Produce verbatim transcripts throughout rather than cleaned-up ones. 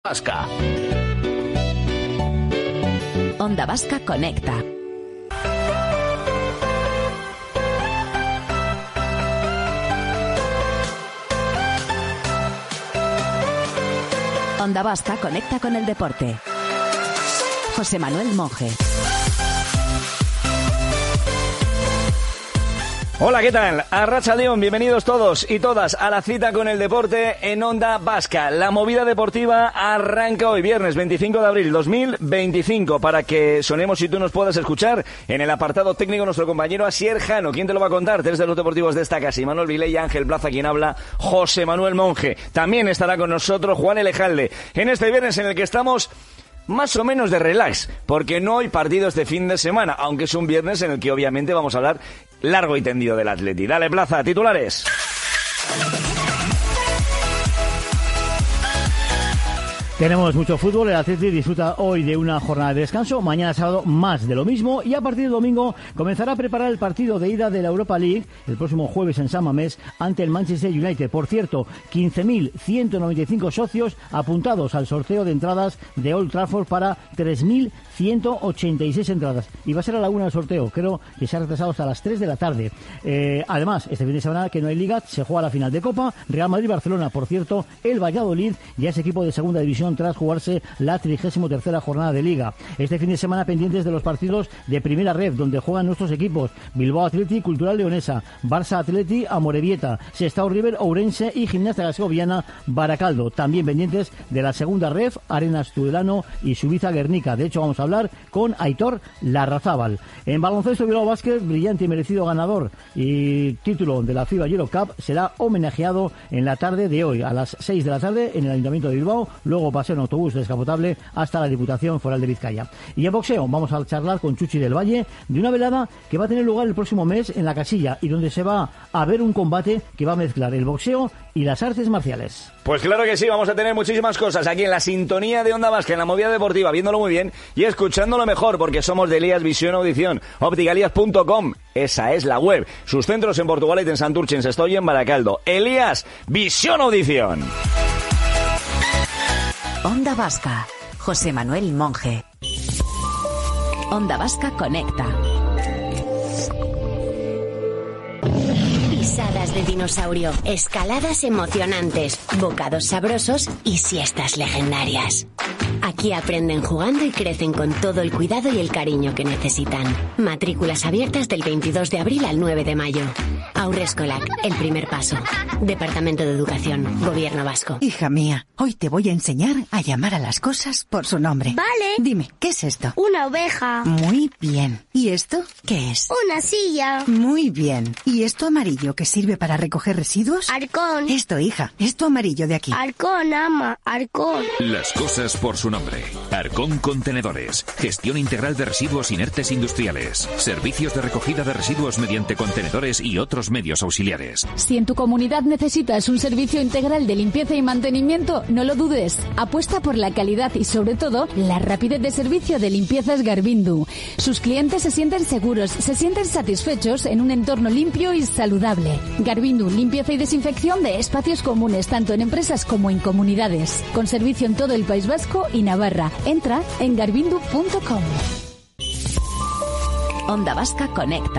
Vasca. Onda Vasca Conecta. Onda Vasca conecta con el deporte. José Manuel Monje. Hola, ¿qué tal? Arratsaldeon, bienvenidos todos y todas a la cita con el deporte en Onda Vasca. La movida deportiva arranca hoy, viernes veinticinco de abril dos mil veinticinco, para que sonemos y tú nos puedas escuchar en el apartado técnico nuestro compañero Asier Jano. ¿Quién te lo va a contar? Tres de los deportivos de esta casa, Manuel Viley y Ángel Plaza, quien habla, José Manuel Monje. También estará con nosotros Juan Elejalde en este viernes en el que estamos más o menos de relax, porque no hay partidos de fin de semana, aunque es un viernes en el que obviamente vamos a hablar largo y tendido del Atleti. Dale, Plaza, titulares. Tenemos mucho fútbol, el Atleti disfruta hoy de una jornada de descanso, mañana sábado más de lo mismo y a partir del domingo comenzará a preparar el partido de ida de la Europa League el próximo jueves en San Mamés ante el Manchester United. Por cierto, quince mil ciento noventa y cinco socios apuntados al sorteo de entradas de Old Trafford para tres mil ciento ochenta y seis entradas. Y va a ser a la una el sorteo, creo que se ha retrasado hasta las tres de la tarde. Eh, además, este fin de semana que no hay liga, se juega la final de Copa, Real Madrid-Barcelona. Por cierto, el Valladolid ya es equipo de segunda división tras jugarse la trigésima tercera jornada de Liga. Este fin de semana pendientes de los partidos de Primera Red, donde juegan nuestros equipos Bilbao Athletic, Cultural Leonesa, Barça Athletic, Amorebieta, Sestao River, Ourense y Gimnasia Segoviana Baracaldo. También pendientes de la Segunda Red, Arenas Tudelano y Subiza Guernica. De hecho, vamos a hablar con Aitor Larrazábal. En baloncesto, Bilbao Basket, brillante y merecido ganador y título de la FIBA Euro Cup, será homenajeado en la tarde de hoy a las seis de la tarde en el Ayuntamiento de Bilbao. Luego paseo en autobús descapotable hasta la Diputación Foral de Vizcaya. Y en boxeo vamos a charlar con Chuchi del Valle de una velada que va a tener lugar el próximo mes en La Casilla y donde se va a ver un combate que va a mezclar el boxeo y las artes marciales. Pues claro que sí, vamos a tener muchísimas cosas aquí en la sintonía de Onda Vasca, en la movida deportiva, viéndolo muy bien y escuchándolo mejor, porque somos de Elías Visión Audición, óptica elías punto com, esa es la web. Sus centros en Portugal y en Santurce, en Sestoy y en Baracaldo. Elías Visión Audición. Onda Vasca, José Manuel Monje. Onda Vasca Conecta. Pisadas de dinosaurio, escaladas emocionantes, bocados sabrosos y siestas legendarias. Aquí aprenden jugando y crecen con todo el cuidado y el cariño que necesitan. Matrículas abiertas del veintidós de abril al nueve de mayo. Haurreskolak, el primer paso. Departamento de Educación, Gobierno Vasco. Hija mía, hoy te voy a enseñar a llamar a las cosas por su nombre. Vale. Dime, ¿qué es esto? Una oveja. Muy bien. ¿Y esto qué es? Una silla. Muy bien. ¿Y esto amarillo que sirve para recoger residuos? Arcón. Esto, hija, esto amarillo de aquí. Arcón, ama, Arcón. Las cosas por su nombre. Arcón Contenedores. Gestión integral de residuos inertes industriales. Servicios de recogida de residuos mediante contenedores y otros medios auxiliares. Si en tu comunidad necesitas un servicio integral de limpieza y mantenimiento, no lo dudes. Apuesta por la calidad y, sobre todo, la rapidez de servicio de Limpiezas Garbindu. Sus clientes se sienten seguros, se sienten satisfechos en un entorno limpio y saludable. Garbindu, limpieza y desinfección de espacios comunes, tanto en empresas como en comunidades. Con servicio en todo el País Vasco y Navarra. Entra en garbindu punto com. Onda Vasca Conecta.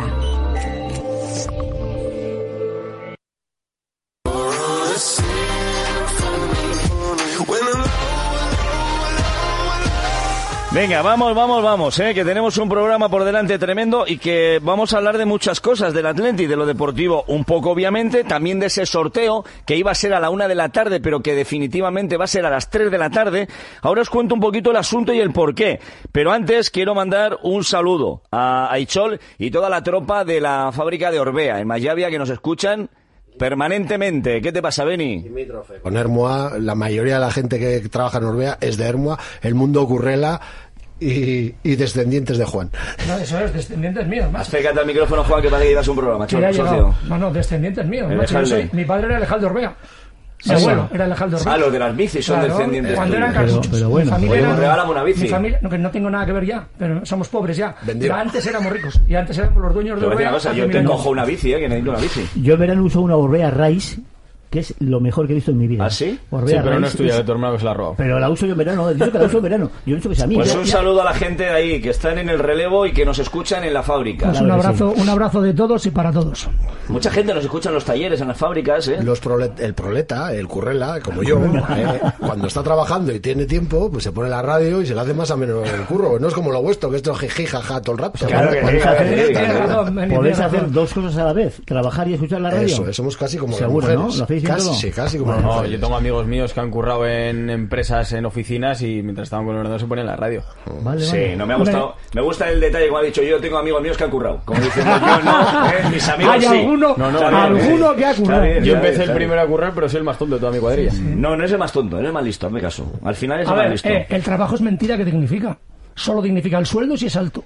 Venga, vamos, vamos, vamos, eh, que tenemos un programa por delante tremendo y que vamos a hablar de muchas cosas, del Atleti, de lo deportivo un poco obviamente, también de ese sorteo que iba a ser a la una de la tarde, pero que definitivamente va a ser a las tres de la tarde. Ahora os cuento un poquito el asunto y el porqué, pero antes quiero mandar un saludo a Aichol y toda la tropa de la fábrica de Orbea, en Mayavia, que nos escuchan permanentemente. ¿Qué te pasa, Beni? Con Hermua, la mayoría de la gente que trabaja en Orbea es de Hermua, el mundo Currela y, y descendientes de Juan. No, eso es, descendientes míos, macho. Acércate al micrófono, Juan, que para que ibas un programa, cholo, socio. No, no, descendientes míos, macho. Yo soy, mi padre era Alejandro Orbea. Mi abuelo era Alejandro Orbea. Ah, los de las bicis son claro, descendientes. Cuando eran pero, pero bueno, mi familia oye, era, regálame una bici. Mi familia, no, que no tengo nada que ver ya, pero somos pobres ya. Vendido. Antes éramos ricos y antes éramos los dueños de Pero Orbea. cosa, yo te cojo una bici, eh, que necesito una bici. Yo en verano uso una Orbea Rise que es lo mejor que he visto en mi vida. ¿Ah, sí? Orbea Sí, pero Race no es tuya, es... de tu hermano que se la ha robado. Pero la uso yo en verano, he dicho que la uso en verano. Yo he dicho que sea mía. Pues Ya, un ya. saludo a la gente de ahí, que están en el relevo y que nos escuchan en la fábrica. Pues un abrazo, un abrazo de todos y para todos. Mucha gente nos escucha en los talleres, en las fábricas, ¿eh? Los prolet- el proleta, el currela, como yo, eh, cuando está trabajando y tiene tiempo, pues se pone la radio y se le hace más a menos el curro. No es como lo vuestro, que esto es jiji, jaja, todo el rato. Claro que Podéis sí, hacer, sí, Tienes razón, Meni, podéis tienes hacer razón. dos cosas a la vez, trabajar y escuchar la radio. Eso, somos casi como Seguro, las ¿no? mujeres. ¿Lo hacéis bien Casi, todo? sí, casi como No, las no, mujeres. yo tengo amigos míos que han currado en empresas, en oficinas y mientras estaban con el ordenador se ponían la radio. Vale, Sí, vale. no me ha gustado. Me gusta el detalle, como ha dicho, yo tengo amigos míos que han currado. Como diciendo, yo no, eh, mis amigos Hay sí. alguno, No, no, Está bien, alguno sí. que ha Está currado. bien, Yo está empecé bien, el está primero a currar, pero soy el más tonto de toda mi cuadrilla. bien. No, no es el más tonto, eres el más listo, hazme caso. Al final es A el más ver, listo. eh, el trabajo es mentira, ¿qué dignifica? Solo dignifica el sueldo si es alto.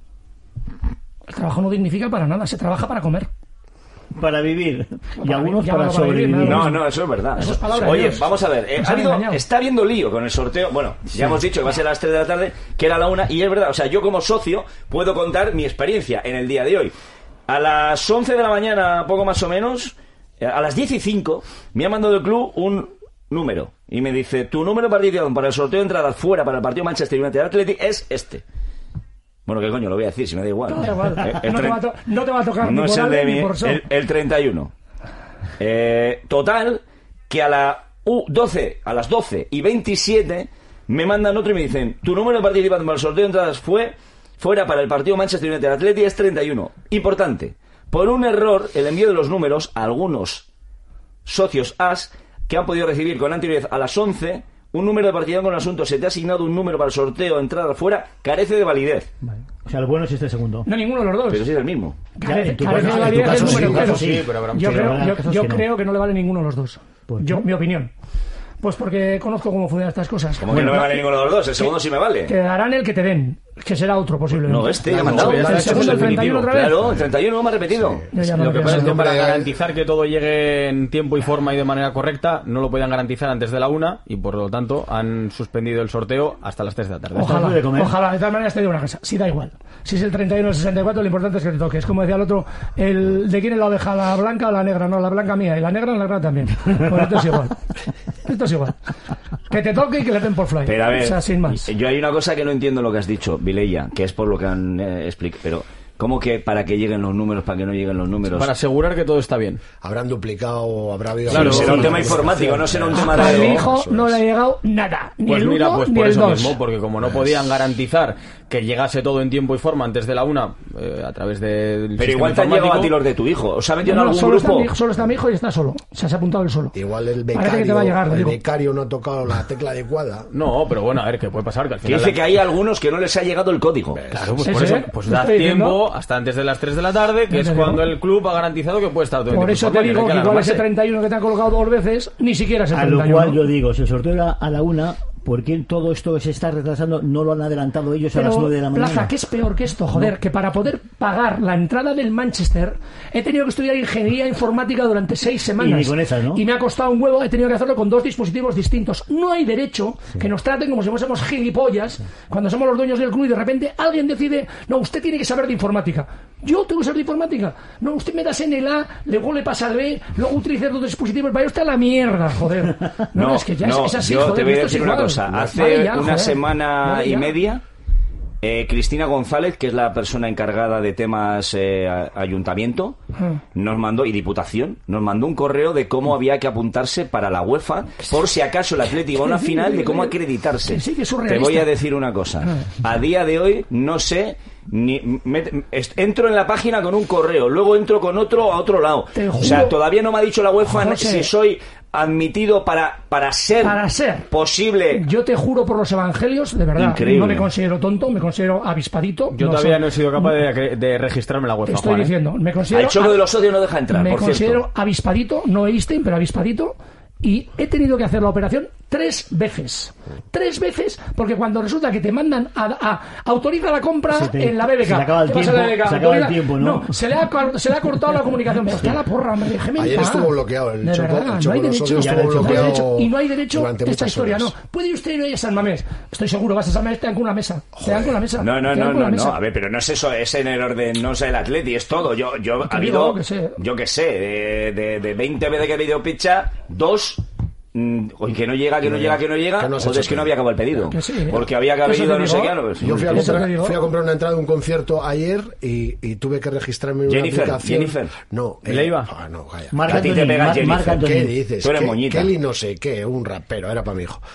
El trabajo no dignifica para nada, se trabaja para comer. Para vivir. Y Para algunos vivir, para llámalo para vivir, sobrevivir. No, no, eso es verdad. Eso es palabra de Oye, Dios. vamos a ver. eh, Nos ha han habido, engañado. está habiendo lío con el sorteo. Bueno, ya hemos dicho que va a ser a las tres de la tarde, que era la una, y es verdad. O sea, yo como socio puedo contar mi experiencia en el día de hoy. A las once de la mañana, poco más o menos, eh, a las diez y cinco, me ha mandado el club un número. Y me dice, tu número de participación para el sorteo de entradas fuera para el partido Manchester United Athletic es este. Bueno, ¿qué coño lo voy a decir si me da igual? No, da igual. Eh, el No te tre- va a to- no te va a tocar no ni es por el de Ale ni mi- por Sol. el, el treinta y uno. Eh, total, que a la U doce, a las doce y veintisiete me mandan otro y me dicen, tu número de participantes para el sorteo de entradas fue fuera para el partido Manchester United Athletic es treinta y uno. Importante, por un error, el envío de los números a algunos socios A S que han podido recibir con anterioridad a las once un número de participación con el asunto, se te ha asignado un número para el sorteo de entrada fuera, carece de validez. Vale. O sea, el bueno es este segundo. No, ninguno de los dos. Pero sí es el mismo. Carece, en tu carece caso- de en tu validez caso el sí, número en tu caso entero. sí, pero habrá Yo, muchos creo, que habrá yo, casos yo que no. creo que no le vale ninguno de los dos. ¿Por Yo, qué? mi opinión. Pues porque conozco cómo funcionan estas cosas. Como que no me vale ninguno de los dos, el segundo sí me vale. Te darán el que te den, que será otro posiblemente. No, este ya No, me han dado. ya está El hecho, segundo, es el treinta y uno otra vez. Claro, el treinta y uno me ha repetido. Yo ya no Lo que creo. pasa es que para Hombre, garantizar que todo llegue en tiempo y forma y de manera correcta, no lo podían garantizar antes de la una y por lo tanto han suspendido el sorteo hasta las tres de la tarde. Ojalá, de comer. ojalá, de todas maneras te digo una cosa, sí da igual. Si es el treinta y uno o el sesenta y cuatro, lo importante es que te toque. Es como decía el otro, el de quién es la oveja, la blanca o la negra, no, la blanca mía, y la negra, la negra también. Pues esto es igual. Esto es igual. Que te toque y que le den por fly. Pero a ver, O sea, sin más. yo hay una cosa que no entiendo lo que has dicho, Vileya, que es por lo que han eh, explicado. Pero, ¿cómo que para que lleguen los números, para que no lleguen los números? Para asegurar que todo está bien. Habrán duplicado, habrá habido... Claro, será un alguna tema informático, no será un tema A de... mi hijo Eso no es. le ha llegado nada. Ni Pues el mira, uno pues ni por el eso dos. mismo, porque como no podían garantizar que llegase todo en tiempo y forma antes de la una eh, a través del Pero sistema igual te han llegado a ti informático, los de tu hijo. ¿Os ha metido No, en no, algún solo, está grupo? mi, hijo- solo está mi hijo y está solo. O sea, se ha apuntado él solo. Igual el Parece que te becario, va a llegar, el digo. becario no ha tocado la tecla adecuada. No, pero bueno, a ver, ¿qué puede pasar? Que al Que final dice la- que hay algunos que no les ha llegado el código. Claro, pues Sí, por sí, eso, pues te da estoy diciendo. tiempo hasta antes de las tres de la tarde, que Ya es te digo. cuando el club ha garantizado que puede estar todo en Por tiempo y eso forma, te que no digo hay que que igual ese alarmarse. treinta y uno que te han colocado dos veces, ni siquiera es el A treinta y lo uno. cual yo digo, si el sorteo era a la una, ¿por qué todo esto que se está retrasando no lo han adelantado ellos a Pero, las nueve de la mañana? Plaza, ¿qué es peor que esto? Joder, que para poder pagar la entrada del Manchester he tenido que estudiar ingeniería informática durante seis semanas. Y ni con esas, ¿no? Y me ha costado un huevo, he tenido que hacerlo con dos dispositivos distintos. No hay derecho que nos traten como si fuésemos gilipollas cuando somos los dueños del club y de repente alguien decide, no, usted tiene que saber de informática. Yo tengo que saber de informática. No, usted me das en el A, luego le pasa al B, luego utiliza dos dispositivos, vaya usted a la mierda, joder. No, No, es que ya no, es, es así, yo joder, te voy a esto es decir una igual. cosa. Hace Vale ya, una joder. semana Vale y ya. media, eh, Cristina González, que es la persona encargada de temas eh, a- ayuntamiento, nos mandó, y diputación, nos mandó un correo de cómo había que apuntarse para la UEFA, por si acaso el Atlético va a una final, de cómo acreditarse. Que sí, que es Te surrealista. voy a decir una cosa. A día de hoy no sé... Ni, me- est- entro en la página con un correo, luego entro con otro a otro lado. Te O sea, juro- todavía no me ha dicho la UEFA José, si soy admitido para, para ser Para ser. posible. Yo te juro por los evangelios, de verdad, Increíble. no me considero tonto, me considero avispadito. Yo no todavía soy- no he sido capaz de, de registrarme en la Te UEFA, estoy Juan, ¿eh? diciendo, me Ha considero... hecho lo de los socios no deja entrar, me por considero cierto. avispadito, no Einstein, pero avispadito, y he tenido que hacer la operación tres veces. Tres veces, porque cuando resulta que te mandan a, a autoriza la compra te, en la B B K. Se le acaba el tiempo, la B B K? se acaba el tiempo, ¿no? No, se le ha, se le ha cortado la comunicación. Me hostia la porra, me déjeme Ayer estuvo bloqueado el de Choco, verdad, el Choco no hay los derecho, odios no estuvo hay bloqueado derecho, y no hay derecho durante esta muchas historia, horas. no. ¿Puede usted ir hoy a San Mamés? Estoy seguro, vas a San Mamés, te dan con una mesa. Te dan con la mesa. No, no, te dan no, con la no, mesa. no. A ver, pero no es eso, es en el orden, no es el Atleti, es todo. Yo, yo, ha Te habido, digo que sé. yo que sé, de, de, de veinte veces que he pedido pizza, dos... Mm, oye, que no llega, que no llega, que no llega, Que no has joder, hecho es que no pedido. había acabado el pedido. Que sí, ¿eh? Porque había Eso cabido te no sé digo. qué. No, pues, Yo fui a, Eso te comprar, digo. fui a comprar una entrada de un concierto ayer y, y tuve que registrarme en una Jennifer, aplicación. Jennifer. No, eh, ¿Leiva? Ah, no, calla. Marc A ti te Anthony, pega Mar- Jennifer. Marc Anthony. ¿Qué dices? Tú eres Ke- moñita. Kelly no sé qué, un rapero, era para mi hijo.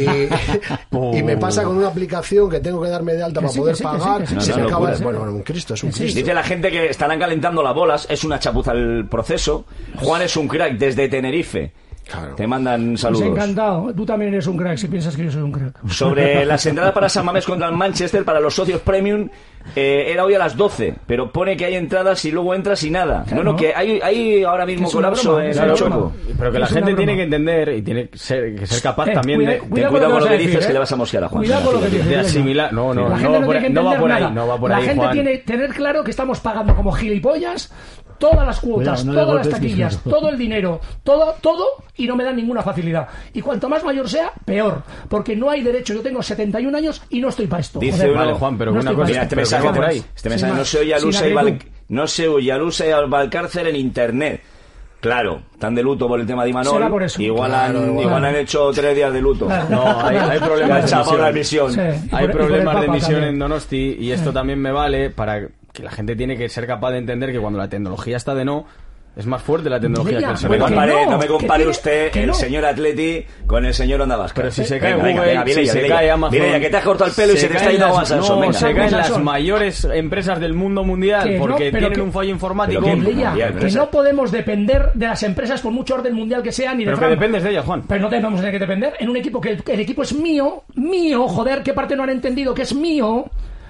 Y, y me pasa con una aplicación que tengo que darme de alta Que para sí, poder que sí, que sí, pagar. que sí, se que me sí. acaba. No, locura. Bueno, bueno, un Cristo, es un Cristo. Dice la gente que estarán calentando las bolas, es una chapuza el proceso. Juan es un crack desde Tenerife. Claro. Te mandan Pues saludos. encantado. Tú también eres un crack si piensas que yo soy un crack. Sobre las entradas para San Mamés contra el Manchester para los socios premium, eh, era hoy a las doce, pero pone que hay entradas y luego entras y nada. Claro. No, no, que hay, hay ahora mismo Que es una colapso broma, en es el una Choco. broma. Pero que la Es una gente tiene broma. que entender y tiene que ser, que ser capaz Eh, también cuida- de, Ten cuidado cuidado con con lo lo que que dices, decir, que ¿eh? le vas a mosquear a Juan. Cuidado con lo que Fíjate. dices. de Venga. asimilar. No, no, La no gente va no por tiene ahí, que no va entender por ahí, nada. no va por La ahí, gente Juan. tiene que tener claro que estamos pagando como gilipollas todas las cuotas, Cuidado, no le todas las golpes, que taquillas, se- todo el dinero, todo, todo, y no me dan ninguna facilidad. Y cuanto más mayor sea, peor. Porque no hay derecho. Yo tengo setenta y un años y no estoy para esto. Dice Joder. uno- Vale, Juan, pero No una estoy cosa... Mira, este pero mensaje que va por ahí. Este mensaje Sin no más, se oye a sin Lusa y actitud. Val- no se oye a Lusa y al Valcárcel en internet. Claro, están de luto por el tema de Imanol. Será por eso. Igual, Claro, han, igual. igual han hecho tres días de luto. Claro. No, hay, hay Le problemas han de chapado la emisión. emisión. Sí. Y Hay por- y por el problemas de Papa emisión también. en Donosti y esto también me vale para que la gente tiene que ser capaz de entender que cuando la tecnología está de no, es más fuerte la tecnología Mira, que el ser No me Que humano. compare, no, no me que compare tiene- usted que el no. señor Atleti con el señor Onda Vasca. Pero si se cae Venga, venga, Google, venga, si Mireia, se Mireia. cae Amazon... Mireia, que te has cortado el pelo y se te está caen yendo las- a Samsung. No, Venga. se caen las Samsung. mayores empresas del mundo mundial Que no, porque pero tienen que- un fallo informático. pero que- Leia, Ya, que pero esa- no podemos depender de las empresas por mucho orden mundial que sean ni de Pero que Trump. dependes de ellas, Juan. Pero no tenemos que depender en un equipo que el, el equipo es mío, mío, joder, qué parte no han entendido que es mío,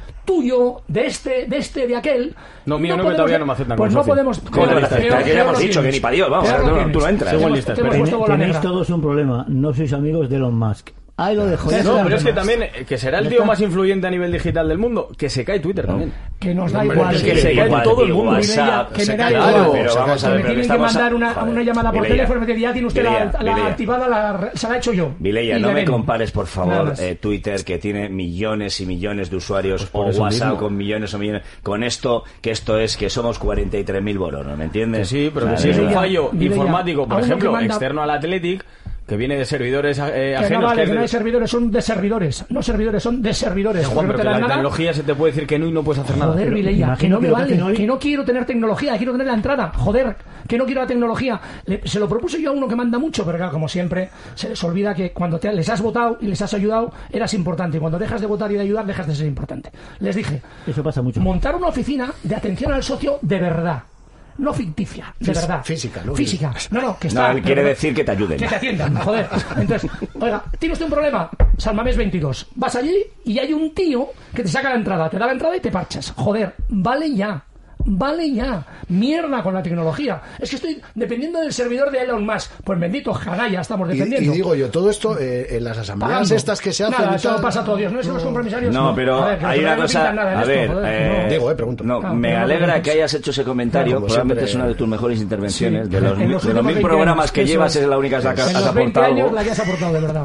tuyo, de este, de este, de aquel. No, mío no, que podemos- todavía no me aceptan Pues como no socio. podemos. ¿Cómo Peor- te lo aceptan? peor- Que ya peor hemos lo dicho que tienes. ni pa' Dios, vamos, Peor tú lo no- tienes. tú no entras. Te Según hemos- listas, te hemos pero puesto bola Tenéis negra. todos un problema. No sois amigos de Elon Musk. Ahí lo dejo. ya No, será pero es que más. también, eh, que será el Ya tío está. más influyente a nivel digital del mundo, que se cae Twitter también. Que nos da Hombre, igual. es que se cae igual, todo el y mundo. WhatsApp, Que me se da cae igual. todo, pero Se vamos cae a ver, me pero tienen que estamos a- mandar una, Joder, una llamada por Mireia, teléfono y me dice, ya tiene usted Mireia, la, la Mireia. activada, la, se la he hecho yo. Mireia, Y no le me ven. compares, por Nada favor, más. eh, Twitter, que tiene millones y millones de usuarios, por o eso WhatsApp mismo. con millones o millones, con esto, que esto es que somos cuarenta y tres mil boronos, ¿me entiendes? Que sí, pero que O sea, si es de un verdad. fallo Mireia, informático, a por uno ejemplo, que manda- externo al Athletic, que viene de servidores eh, Que ajenos... no vale, que es que no de- hay servidores, son de servidores. No servidores, son de servidores. Juan, porque no pero te que dan la nada. tecnología se te puede decir que no y no puedes hacer nada. Joder, Pero- Mireia, que no me imagino que lo que vale, hacen hoy- que no quiero tener tecnología, quiero tener la entrada. Joder, que no quiero la tecnología. Le- se lo propuse yo a uno que manda mucho, pero claro, como siempre, se les olvida que cuando te, les has votado y les has ayudado, eras importante. Y cuando dejas de votar y de ayudar, dejas de ser importante. Les dije, Eso pasa mucho. montar una oficina de atención al socio de verdad. No ficticia, de Fis- verdad. física, ¿no? Física. No, no, que está. No, él quiere pero- decir que te ayuden. Que te atiendan, joder. Entonces, oiga, ¿tiene usted un problema? San Mamés veintidós. Vas allí y hay un tío que te saca la entrada, te da la entrada y te parchas. Joder, vale ya. Vale ya. Mierda con la tecnología. Es que estoy dependiendo del servidor de Elon Musk. Pues bendito, canalla, estamos Y, y dependiendo. digo yo, todo esto eh, en las asambleas Pagando. estas que se hacen. Nada, y eso tal, pasa todo Dios. No es que los compromisarios. No, pero A ver, que los hay una compromisarios cosa. no pintan nada en A esto, ver, joder, eh, no. Digo, eh, pregunto. no, Claro, me pero no alegra preguntes. que hayas hecho ese comentario. Como Probablemente siempre, es una de tus mejores intervenciones. Sí. De los, En mil- los de los últimos mil veinte programas años, que eso llevas, es. es la única que has, En has los veinte aportado. años la que has aportado, de verdad.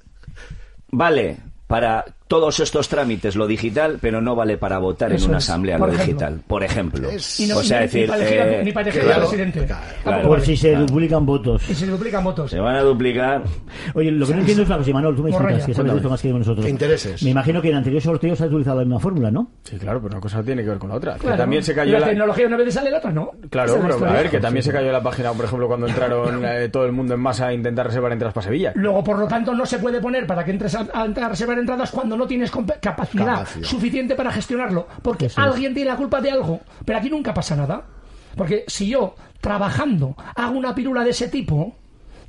Vale para todos estos trámites lo digital, pero no vale para votar Eso en una es, asamblea por lo ejemplo. digital, por ejemplo. Es- Y no, o sea, ni, decir, ni para elegir, a- eh, ni para elegir claro, al presidente. claro, Tampoco Por vale. si se duplican votos. Y se duplican votos. se van a duplicar. Oye, lo que no entiendo es una cosa, Imanol, tú me Morralla, explicas que sabes cuéntame. esto más que nosotros. Intereses. Me imagino que en anteriores sorteos has utilizado la misma fórmula, ¿no? Sí, claro, pero una cosa tiene que ver con la otra. Claro. Que también se Y cayó la, la... tecnología una vez sale, la otra no. Claro, Esa es la pero a historia. ver, que también se cayó la página, por ejemplo, cuando entraron eh, todo el mundo en masa a intentar reservar entradas para Sevilla. Luego, por lo tanto, no se puede poner para que entres a, a, a reservar entradas cuando no tienes compe- capacidad, Capacidad. suficiente para gestionarlo. Porque Eso es. alguien tiene la culpa de algo. Pero aquí nunca pasa nada. Porque si yo, trabajando, hago una pirula de ese tipo,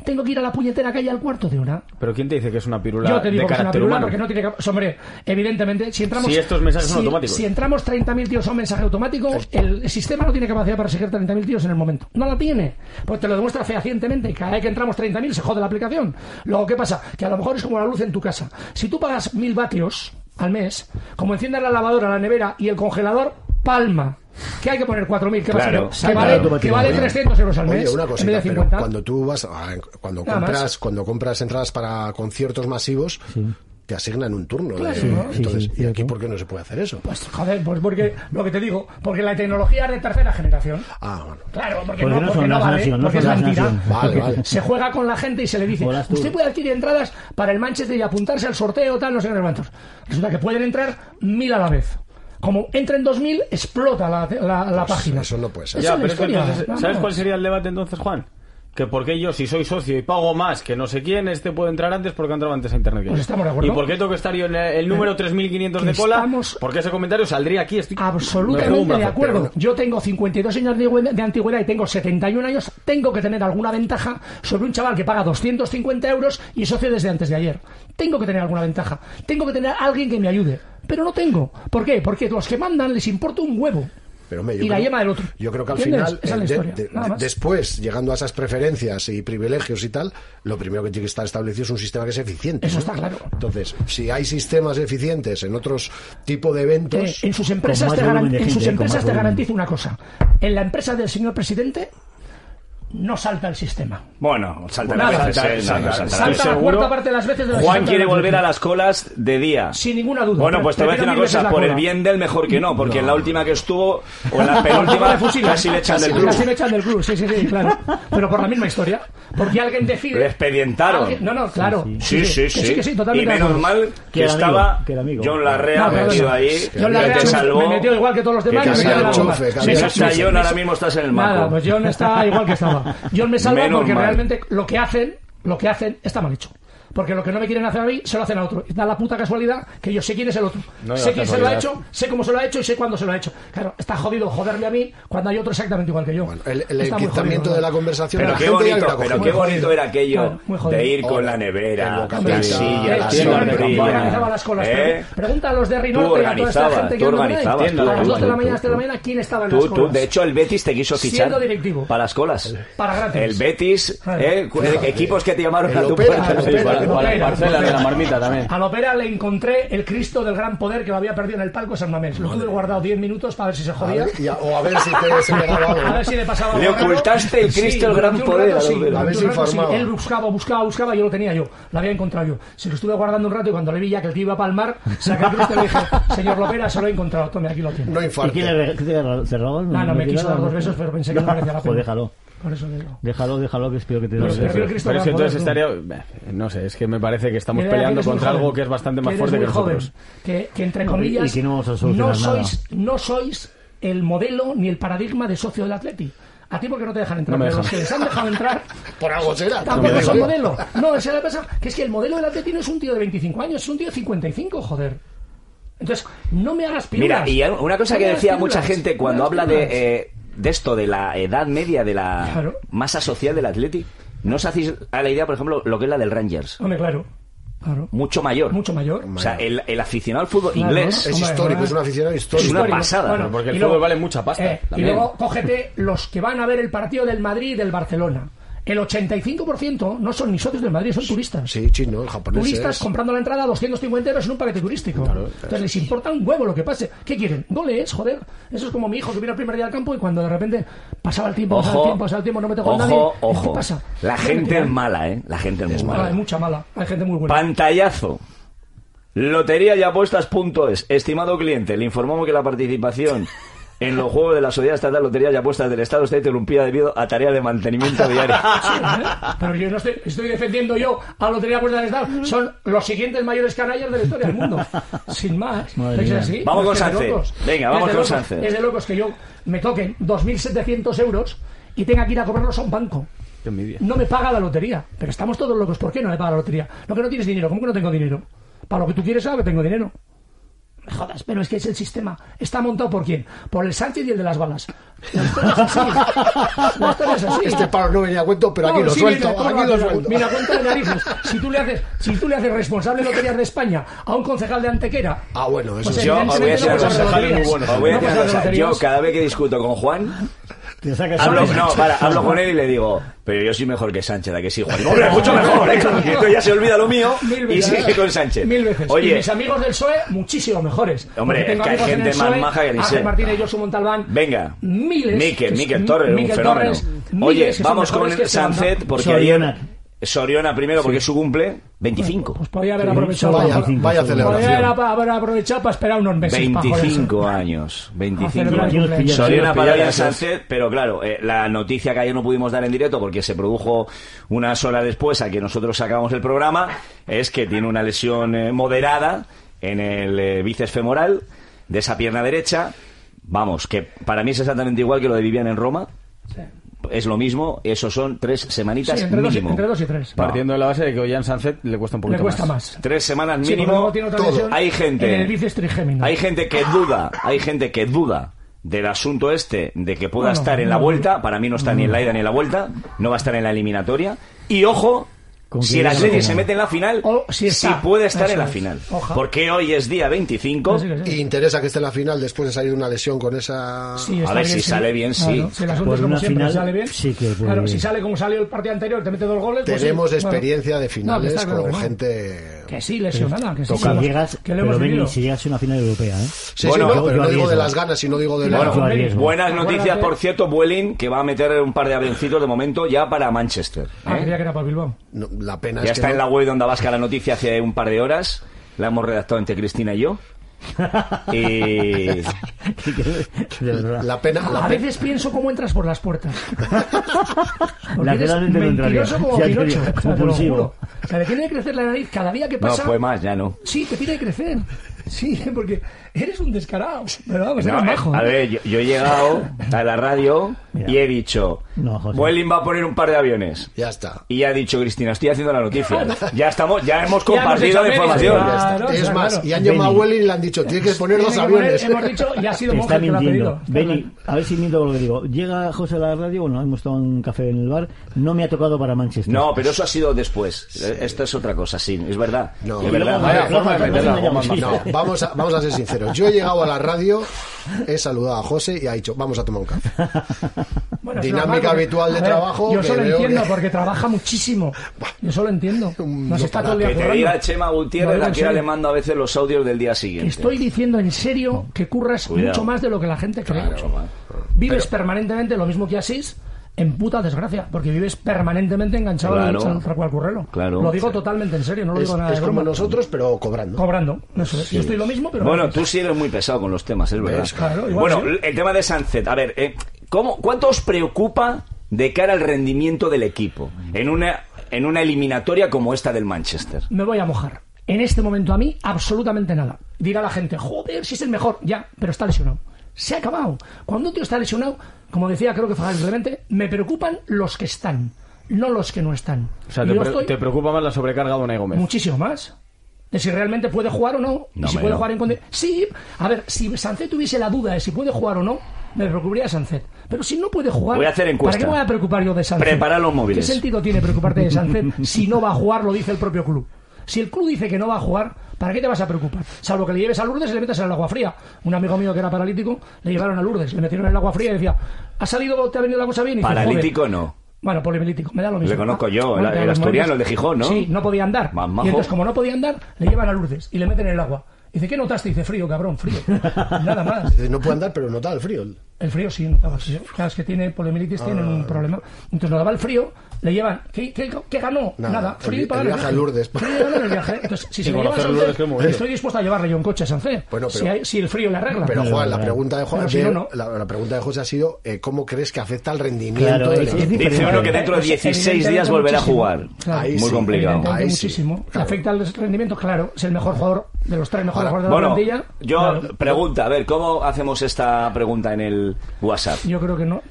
tengo que ir a la puñetera calle al cuarto de hora. ¿Pero quién te dice que es una pirula Yo te digo de que es una carácter pirula humano? porque no tiene que... Hombre, evidentemente, si entramos... Si estos mensajes si, son automáticos. Si entramos treinta mil tíos a un mensaje automático, el sistema no tiene capacidad para seguir treinta mil tíos en el momento. No la tiene. Pues te lo demuestra fehacientemente. Cada vez que entramos treinta mil se jode la aplicación. Luego, ¿qué pasa? Que a lo mejor es como la luz en tu casa. Si tú pagas mil vatios al mes, como enciendes la lavadora, la nevera y el congelador, palma. Que hay que poner cuatro mil, ¿qué claro, pasa? Que vale, que vale trescientos euros al mes. Oye, una cosita, en vez de pero cincuenta. cuando tú vas, a, cuando Nada compras, más. cuando compras entradas para conciertos masivos, Sí. te asignan un turno. Claro, de- sí, entonces, sí, sí, ¿y aquí cierto. por qué no se puede hacer eso? Pues joder, pues porque lo que te digo, porque la tecnología es de tercera generación. Ah, bueno. Claro, porque, Porque no, no porque son no las vale, nación, no porque es son las mentira. nación. Vale, Porque vale. se juega con la gente y se le dice, Hola, tú. usted puede adquirir entradas para el Manchester y apuntarse al sorteo, tal, no sé qué cuántos. Resulta que pueden entrar mil a la vez. Como entren dos mil, explota la, la, la Pues página. eso no puede ser. Esa Ya, es la pero es que historia. entonces, Vamos. ¿sabes cuál sería el debate entonces, Juan? Que por qué yo, si soy socio y pago más que no sé quién, este puede entrar antes porque ha entrado antes a internet que Pues yo. estamos de acuerdo. ¿Y por qué tengo que estar yo en el, el número tres mil quinientos de Que cola? estamos- Porque ese comentario saldría aquí. Estoy... me juego un Absolutamente brazo, de acuerdo. pero- Yo tengo cincuenta y dos años de antigüedad- de antigüedad y tengo setenta y un años. Tengo que tener alguna ventaja sobre un chaval que paga doscientos cincuenta euros y es socio desde antes de ayer. Tengo que tener alguna ventaja. Tengo que tener alguien que me ayude. Pero no tengo. ¿Por qué? Porque los que mandan les importa un huevo. Pero, hombre, yo Y la creo- yema del otro. Yo creo que al ¿Entiendes? final, Esa es la eh, de- historia, de- nada de- más. después, llegando a esas preferencias y privilegios y tal, lo primero que tiene que estar establecido es un sistema que es eficiente. Eso ¿no? está claro. Entonces, si hay sistemas eficientes en otros tipos de eventos... Eh, en sus empresas, más te, volumen garan- de en gente, sus con empresas más te volumen. garantizo una cosa. En la empresa del señor presidente no salta el sistema. Bueno, salta Nada. la veces, Salta, eh, salta, no, salta. salta. Salta la seguro- cuarta parte de las veces de la Juan salta quiere del volver a Atlético. las colas de día. Sin ninguna duda. Bueno, pues te voy a decir Prefiero una mil veces cosa, la por el cola. bien del mejor que no, porque en la última que estuvo, o en la Por penúltima, de fusil. casi le echan del Casi- club. Casi me echan del club, sí, sí, sí, claro. Pero por la misma historia. Porque alguien decide... Le expedientaron. Alguien- No, no, claro. Sí, sí, que sí. sí, que sí, totalmente Y de menos acuerdo. mal que Que era estaba amigo, que era amigo. John Larrea No, perdona. metido ahí, John que Larrea te me- salvó. me metió igual que todos los demás, Que y te me dio la salvó. goma. Enchufe, Sí, Si no sí, está sí, John, sí, ahora sí. mismo estás en el Nada, maco. pues John está igual que estaba. John me salva Menos porque mal. realmente lo que hacen, lo que hacen está mal hecho. Porque lo que no me quieren hacer a mí, se lo hacen a otro. Y da la puta casualidad que yo sé quién es el otro. No hay sé quién se lo ha casualidad. hecho, sé cómo se lo ha hecho y sé cuándo se lo ha hecho. Claro, está jodido joderme a mí cuando hay otro exactamente igual que yo. Bueno, el, el Está muy enquistamiento jodido, de la ¿no? conversación... Pero la qué gente ya bonito, lo pero coge. qué Muy bonito jodido. era aquello Claro, muy jodido. de ir con Hombre, la nevera, el la bocadillo. silla, Eh, la sí, tienda yo de sombrilla. organizaba las colas. ¿Eh? Pregunta a los de Tú Rinorte y a toda esta organizabas, gente tú que ando por ahí. organizabas, tú, A las tú, dos de la tú, mañana hasta la tú. mañana, ¿quién estaba en las Tú, tú, colas? de hecho, el Betis te quiso fichar Siendo directivo. para las colas. Para gratis. El Betis, Claro. eh, cu- eh, equipos que te llamaron El a tu Opera, puerta. el Sí, Opera, para, el para Opera, la parcela el de la Opera. marmita también. A la ópera le encontré el Cristo del gran poder que lo había perdido en el palco de San Mamés. Lo tuve guardado diez minutos para ver si se A jodía. ver, y a- o a ver si te se pegaba A algo. ver si le pasaba Le algo raro. ocultaste el Cristo del gran durante un poder rato a la sí, ópera. durante A ver un si rato sí. informaba. Él buscaba, buscaba, buscaba, yo lo tenía yo. Lo había encontrado yo. Se lo estuve guardando un rato y cuando le vi ya que el tío iba a palmar, saqué el Cristo y le dije, señor Lopera, se lo he encontrado. Tome, aquí lo tiene. No ¿Y infarto. quién le qué te se robó? No, no, me quiero quiso dar dos besos, pero pensé que no merecía la pena. Pues déjalo. Por eso le digo. Déjalo, déjalo, que espero que te Pero dé prefiero Pero, el Cristo pero es que gran entonces poder, estaría... eh, No sé, es que me parece que estamos Que vea peleando eres muy contra joven, algo que es bastante más eres fuerte que muy joven, nosotros. Que, que entre Y- comillas, y que no vamos a no solucionar sois, no sois el modelo ni el paradigma de socio del Atleti. A ti porque no te dejan entrar, No me pero los dejan. que les han dejado entrar Por algo será. tampoco me son dejan. modelo. No, esa es la cosa, que es que el modelo del Atleti no es un tío de veinticinco años, es un tío de cincuenta y cinco, joder. Entonces, no me hagas pirulas. Mira, y una cosa No que me hagas decía pirulas, mucha gente no me cuando hagas habla pirulas. de, eh, de esto, de la edad media, de la Claro. masa social del Atleti, ¿no os hacéis a la idea, por ejemplo, lo que es la del Rangers? Hombre, claro. Claro. Mucho mayor. Mucho mayor. O sea, el, el aficionado al fútbol Claro. inglés Es Hombre, histórico, ¿verdad? es una afición histórica. Es una Histórico. pasada. Bueno, porque el y fútbol vale mucha pasta, eh, y también. luego cógete los que van a ver el partido del Madrid y del Barcelona. El ochenta y cinco por ciento no son ni socios del Madrid, son turistas. Sí, chino, el japonés. Turistas comprando la entrada a doscientos cincuenta euros en un paquete turístico. Entonces les importa un huevo lo que pase. ¿Qué quieren? Goles, joder. Eso es como mi hijo que vino el primer día al campo y cuando de repente pasaba el tiempo, pasaba el Ojo, tiempo, pasaba el tiempo, no me tocó ojo, nadie. Digo, ojo. ¿qué pasa? La ¿Qué gente me es mala, ¿eh? La gente es muy Ah, hay mala. mucha mala. Hay gente muy buena. Pantallazo. Lotería y apuestas punto es. Estimado cliente, le informamos que la participación en los juegos de la Sociedad Estatal Loterías y Apuestas del Estado está interrumpida debido a tareas de mantenimiento diario. Sí, ¿eh? Pero yo no estoy, estoy defendiendo yo a la Lotería Puerta del Estado. Son los siguientes mayores canallas de la historia del mundo. Sin más. Madre Es mía. así. Vamos Es con que es de Sánchez. locos. Venga, Es vamos de con locos. Sánchez. Es de locos que yo me toquen dos mil setecientos euros y tenga que ir a cobrarlos a un banco. Qué envidia. No me paga la lotería. Pero estamos todos locos. ¿Por qué no me paga la lotería? No, que no tienes dinero. ¿Cómo que no tengo dinero? Para lo que tú quieres, claro que tengo dinero. jodas, pero es que es el sistema. ¿Está montado por quién? Por el Sánchez y el de las balas. La historia es así. La historia es así. Este palo no venía a cuento, pero aquí No, lo sí, suelto. mira, Aquí mira, lo suelto. Mira, cuenta de narices. Si tú le haces, si tú le haces responsable de loterías de España a un concejal de Antequera. Ah, bueno, eso pues sí. Yo os voy a decir una cosa, no muy bueno. Os voy a no decir una pasa de cosa. Yo loterías. cada vez que discuto con Juan, Te sacas hablo, soles. no, para, hablo con él y le digo, pero yo soy mejor que Sánchez, ¿a que sí, Juan? Hombre, mucho mejor, ¿eh? Y entonces ya se olvida lo mío Mil y veces. sigue con Sánchez. Mil veces. Y Oye, mis amigos del P S O E, muchísimo mejores. Hombre, Porque tengo es que hay amigos en gente el más P S O E, maja que ni Ángel sé. Martínez, Josu Montalbán. venga. Miles. Miquel, que Miquel son- Torres, un Miquel fenómeno. Torres, Oye, miles que son vamos con mejores que este Sánchez, banda. porque Soriona. ayer Soriona primero, porque es su cumple, veinticinco. Pues podía haber Sí, aprovechado. Vaya, para- vaya podía celebración. haber, haber aprovechado para esperar unos meses. para veinticinco joderse. años, A veinticinco celebrar el años. cumpleaños. Soriona Sí, para pillar Ian esos. Sánchez, pero claro, eh, la noticia que ayer no pudimos dar en directo porque se produjo unas horas después a que nosotros sacamos el programa es que tiene una lesión eh, moderada en el eh, bíceps femoral de esa pierna derecha. Vamos, que para mí es exactamente igual que lo de Vivian en Roma. Sí. Es lo mismo, eso son tres semanitas Sí, entre dos, y- mínimo. entre dos y tres. Partiendo de la base de que Ollán Sánchez le cuesta un poquito Le cuesta más. Tres semanas Sí, porque mínimo. luego tiene otra todo. lesión Hay gente, en el bíceps trigémino. hay gente que duda, hay gente que duda del asunto este de que pueda No, no, estar en la no, vuelta. Para mí no está ni en la ida ni en la vuelta, no va a estar en la eliminatoria. Y ojo, Con si que el diga Atleti que se no. mete en la final, O si está. puede estar Eso en la es. final. Ojalá. Porque hoy es día veinticinco. Que sí, que sí. Y interesa que esté en la final después de salir de una lesión con esa... Sí, A está ver bien, si sí. sale bien, sí. Claro, si el asunto Por es como una siempre final, sale bien. sí que puede- Claro, si sale como salió el partido anterior, te mete dos goles. pues Tenemos sí, bueno. experiencia de No, que finales está claro con que no. gente... Que sí, lesionada. Que sí, Si que, llegas, que lo pero hemos Benny, vivido. si llegas a una final europea, ¿eh? Sí, Bueno, sí, no, yo- pero yo no digo de arriesgo. las ganas, sino digo de Claro, la... yo arriesgo. Buenas Acuérdate- noticias, por cierto, Vueling, que va a meter un par de avioncitos de momento ya para Manchester. Ah, ¿eh? creía que era para Bilbao. No, la pena Ya es está que en no- la web de Onda Vasca la noticia hace un par de horas. La hemos redactado entre Cristina y yo. Y... De verdad. La pena... La A pena- veces pienso cómo entras por las puertas. Porque eres Lateralmente no entraría. mentiroso como Ya te Pinocho. digo, O sea, te lo compulsivo. juro. O sea, le tiene que crecer la nariz cada día que No, pasa. fue más, ya no. Sí, te tiene que crecer. Sí, porque eres un descarado. Pero vamos, No, eres eh, majo. a ¿eh? ver, yo, yo he llegado a la radio Mira. y he dicho, No, José. Vueling va a poner un par de aviones. Ya está. Y ha dicho Cristina, estoy haciendo la noticia. Ya estamos, ya hemos Ya hemos compartido hecho la méritos, información. ya. Ya está. Claro, es o sea, más, claro. y han llamado a Benny. Welly y le han dicho, tienes que poner dos Tiene que poner- aviones. hemos dicho, y ha sido Te Monge está el que lo ha mintiendo. pedido. Está Benny, claro. a ver si miento con lo que digo. Llega José a la radio, bueno, hemos tomado un café en el bar, no me ha tocado para Manchester. No, pero eso ha sido después. Esto es otra cosa, sí, es verdad. No. es verdad. Vaya forma de meterla, Juanma. No, vamos a, vamos a ser sinceros. Yo he llegado a la radio, he saludado a José y ha dicho, vamos a tomar un café. Bueno, es Dinámica normal, porque- habitual de a ver, trabajo Yo que solo veo entiendo que- porque trabaja muchísimo. Yo solo entiendo. Un- Nos no está para. todo el día Que te currando. diga Chema Lo Gutiérrez, digo a en que ahora serio. le mando a veces los audios del día Que siguiente. estoy diciendo en serio que curras Cuidado. mucho más de lo que la gente cree. Mucho más. Vives permanentemente lo mismo que Asís, en puta desgracia, porque vives permanentemente enganchado Claro. al San al currelo. Claro. Lo digo Sí. totalmente en serio, no lo Es, digo nada es de como broma. nosotros, pero cobrando. Cobrando. Eso es. Yo estoy lo mismo, pero... Bueno, tú sí eres muy pesado con los temas, es verdad. ¿Ves? Claro, igual Bueno, sí. el tema de Sánchez, a ver, eh, ¿cómo, ¿cuánto os preocupa de cara al rendimiento del equipo en una, en una eliminatoria como esta del Manchester? Me voy a mojar. En este momento a mí, absolutamente nada. Dirá la gente, joder, si es el mejor. Ya, pero está lesionado. Se ha acabado. Cuando un tío está lesionado, como decía, creo que fue Javier Clemente, me preocupan los que están, no los que no están. O sea, Y te, yo pre- estoy te preocupa más la sobrecarga de Unai Gómez. muchísimo más. De si realmente puede jugar o no. No, y si hombre, puede no. jugar en condiciones. Sí, a ver, si Sánchez tuviese la duda de si puede jugar o no, me preocuparía de Sánchez. Pero si no puede jugar, Voy a hacer encuesta. ¿para qué me voy a preocupar yo de Sánchez? Prepara los móviles. ¿Qué sentido tiene preocuparte de Sánchez si no va a jugar, lo dice el propio club? Si el club dice que no va a jugar, ¿para qué te vas a preocupar? Salvo que le lleves a Lourdes y le metas en el agua fría. Un amigo mío que era paralítico, le llevaron a Lourdes, le metieron en el agua fría y decía, ¿ha salido, te ha venido la cosa bien? Y dice, Paralítico "Joder". no. Bueno, polimilítico, me da lo mismo. Le conozco Ah, yo, bueno, el- que a el los asturiano, momentos- el de Gijón, ¿no? Sí, no podía andar. Más Y majo. entonces, como no podía andar, le llevan a Lourdes y le meten en el agua. Dice, ¿qué notaste? Dice, frío, cabrón, frío. Nada más. No puede andar, pero nota el frío. El frío sí notaba. Sí. Claro, es que tiene poliomielitis, tienen un problema. Entonces notaba el frío, le llevan. ¿Qué, qué, qué ganó? Nada. Nada. Frío El- y pagar el viaje a Lourdes. Frío y ganar el viaje. Entonces, si Y se lo lleva a conocer Lourdes, que es muy Sánchez, bien. estoy dispuesto a llevarle yo en coche a Sánchez. Bueno, pero- si, hay- si el frío le arregla. Pero Juan, la claro. pregunta de Juan, Pero si no, no. la, la pregunta de José ha sido eh, ¿cómo crees que afecta al rendimiento Claro, del es- es equipo? diferente. Dice uno que dentro de Pues, dieciséis evidentemente días volverá a muchísimo. jugar. Claro. Ahí Muy sí, complicado. Evidentemente Ahí sí, muchísimo. claro. Afecta al rendimiento, claro. Es el mejor jugador de los tres mejores Ahora, jugadores de la Bueno, plantilla. yo Claro. pregunta, a ver, ¿cómo hacemos esta pregunta en el WhatsApp? Yo creo que no.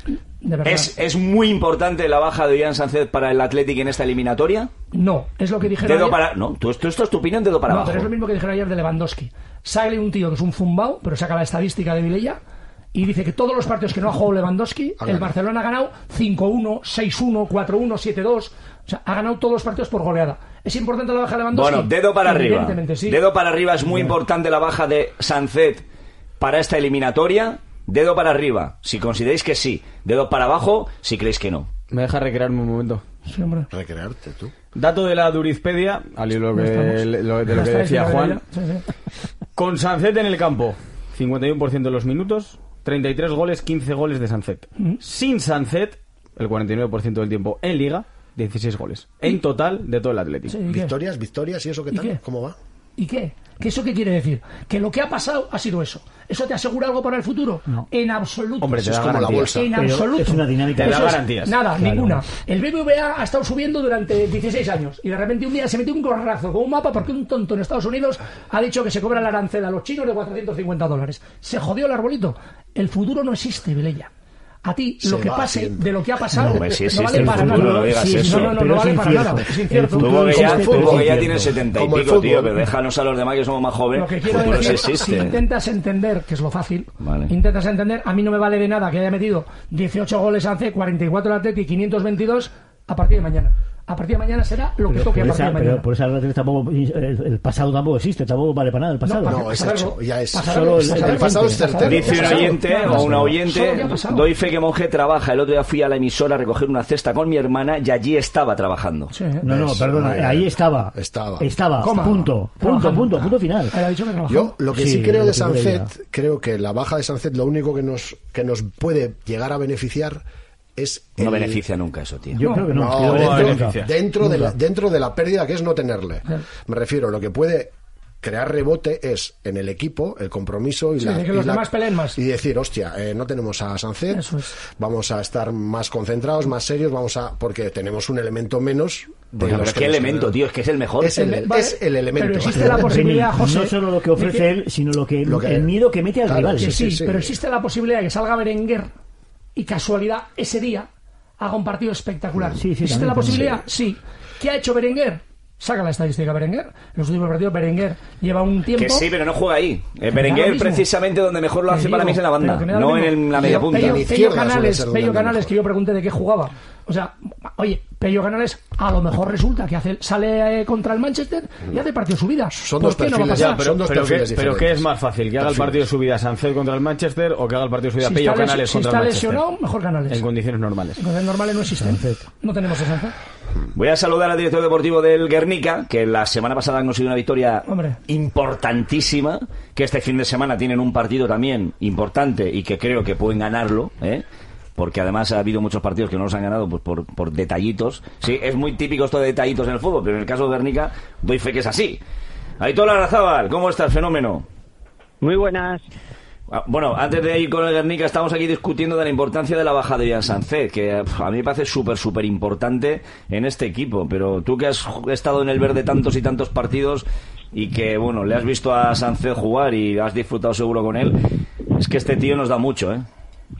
de verdad. ¿Es, ¿Es muy importante la baja de Ian Sánchez para el Athletic en esta eliminatoria? No, es lo que dijeron dedo ayer. para No, tú, esto, esto es tu opinión, dedo para no, abajo. pero es lo mismo que dijeron ayer de Lewandowski. Sale un tío que es un zumbao, pero saca la estadística de Vilella y dice que todos los partidos que no ha jugado Lewandowski, ha el ganado. Barcelona ha ganado cinco uno, seis uno, cuatro uno, siete dos. O sea, ha ganado todos los partidos por goleada. ¿Es importante la baja de Lewandowski? Bueno, dedo para arriba. Evidentemente, sí. Dedo para arriba, es muy importante la baja de Sánchez para esta eliminatoria. Dedo para arriba, si consideráis que sí. Dedo para abajo, si creéis que no. Me deja recrearme un momento. Sí, hombre. Recrearte, tú. Dato de la Durizpedia, al hilo No que, estamos. lo- de lo La que decía estadística de Juan. Vilella. Sí, sí. Con Sánchez en el campo, cincuenta y uno por ciento de los minutos, treinta y tres goles, quince goles de Sánchez. Mm. Sin Sánchez, el cuarenta y nueve por ciento del tiempo en Liga, dieciséis goles. En total, de todo el Atlético. Sí, ¿y qué? Victorias, victorias y eso, ¿qué ¿Y tal? qué? ¿Cómo va? ¿Y qué? ¿Qué eso qué quiere decir? ¿Que lo que ha pasado ha sido eso? ¿Eso te asegura algo para el futuro? No. En absoluto. Hombre, te Eso da es como la garantías. bolsa. En Pero absoluto. es una dinámica. Te da Eso es- garantías. Nada, Claro. ninguna. El B B V A ha estado subiendo durante dieciséis años y de repente un día se metió un gorrazo con un mapa porque un tonto en Estados Unidos ha dicho que se cobra el arancel a los chinos de cuatrocientos cincuenta dólares. Se jodió el arbolito. El futuro no existe, Vilella. A ti, Se lo que va pase haciendo. de lo que ha pasado No, no, hombre, sí no existe vale el para futuro, nada. no digas Sí, eso. No, no, no, Pero no es vale para incierto. nada. Es El incierto. futuro Tú que ya, existe, tú pero que es ya incierto. tienes setenta y Como el pico, tío, fútbol. pero déjanos a los demás que somos más jóvenes. Lo que quiero Futuro sí decir, si existe. intentas entender, que es lo fácil, Vale. intentas entender, a mí no me vale de nada que haya metido dieciocho goles hace cuarenta y cuatro el Atleti y quinientos veintidós a partir de mañana. A partir de mañana será lo que Pero toque a por partir esa, de mañana. pero por esa razón tampoco, el, el pasado tampoco existe, tampoco vale para nada el pasado. para No, qué es pasarlo. hecho, ya es. Pasarlo, Solo el- pasarlo, el pasado es pasarlo, certero. Dice un pasarlo. oyente Nada o más. una Solo oyente, que ha pasado. doy fe que Monje trabaja. El otro día fui a la emisora a recoger una cesta con mi hermana y allí estaba trabajando. Sí, ¿eh? No, no, Eso, perdona, muy bien. ahí estaba. Estaba. Estaba, Coma. punto, punto, Trabajando. punto, punto final. Él ha dicho que trabajó. Yo lo que sí, Sí, creo lo de que creía. Sánchez, creo que la baja de Sánchez lo único que nos, que nos puede llegar a beneficiar es... No el- beneficia nunca eso, tío. Yo No, creo que no. No, Yo creo que dentro, beneficia. dentro de la, Nunca. dentro de la pérdida que es no tenerle. Me refiero, lo que puede crear rebote es en el equipo el compromiso y Sí, la de que y los la- demás peleen más. y decir, hostia, eh, no tenemos a Sánchez, Eso es. vamos a estar más concentrados, más serios, vamos a porque tenemos un elemento menos de Pero, los pero que ¿qué nos elemento, generan. tío? Es que es el mejor. Es el, Vale, es el elemento. pero existe la posibilidad, José, no solo lo que ofrece de que- él, sino lo que, Lo que- el miedo que mete al Claro, rival. Que sí, sí, sí. pero existe la posibilidad de que salga Berenguer y casualidad ese día haga un partido espectacular. Sí, sí, ¿Existe también, la también. posibilidad? Sí. ¿Qué ha hecho Berenguer? Saca la estadística Berenguer. En los últimos partidos Berenguer lleva un tiempo... Que sí, pero no juega ahí. Eh, da lo Berenguer mismo. precisamente donde mejor lo Te hace para mí es en la digo, banda, pero que me da no lo en mismo. el- la media Pero punta. Pello, En Pello izquierda suele Canales, ser donde Pello anda Canales, mejor. que yo pregunté de qué jugaba. O sea, oye, Pello Canales a lo mejor resulta que hace, sale eh, contra el Manchester y hace partido de su vida. Son ¿Por dos qué no va a perfiles, pasar? ya, pero- Son dos pero, ¿qué, perfiles pero ¿qué diferentes. es más fácil? ¿Que haga el Perfiles. partido de su vida Sánchez contra el Manchester o que haga el partido de su vida Si Pello está, les- Canales si contra está el Manchester? lesionado, mejor Canales. En condiciones normales. En condiciones normales no existen. No tenemos esa Sánchez. Voy a saludar al director deportivo del Guernica, que la semana pasada han conseguido una victoria Hombre. importantísima, que este fin de semana tienen un partido también importante y que creo que pueden ganarlo, ¿eh? Porque además ha habido muchos partidos que no los han ganado pues, por, por detallitos. Sí, es muy típico esto de detallitos en el fútbol, pero en el caso de Guernica doy fe que es así. Aitor Larrazábal, ¿cómo está el fenómeno? Muy buenas. Ah, Bueno, antes de ir con el Guernica, estamos aquí discutiendo de la importancia de la baja de Ian Sánchez, que pf, a mí me parece súper, súper importante en este equipo. Pero tú que has ju- estado en el verde tantos y tantos partidos y que, bueno, le has visto a Sánchez jugar y has disfrutado seguro con él, es que este tío nos da mucho, ¿eh?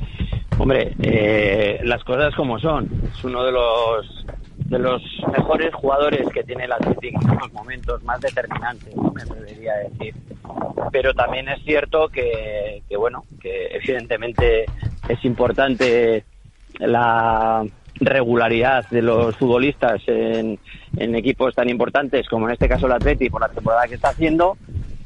Hombre, eh, las cosas como son. Es uno de los de los mejores jugadores que tiene el Atlético en estos momentos, más determinantes, me atrevería a decir. Pero también es cierto que, que bueno, que evidentemente es importante la regularidad de los futbolistas en, en equipos tan importantes como en este caso el Atlético por la temporada que está haciendo.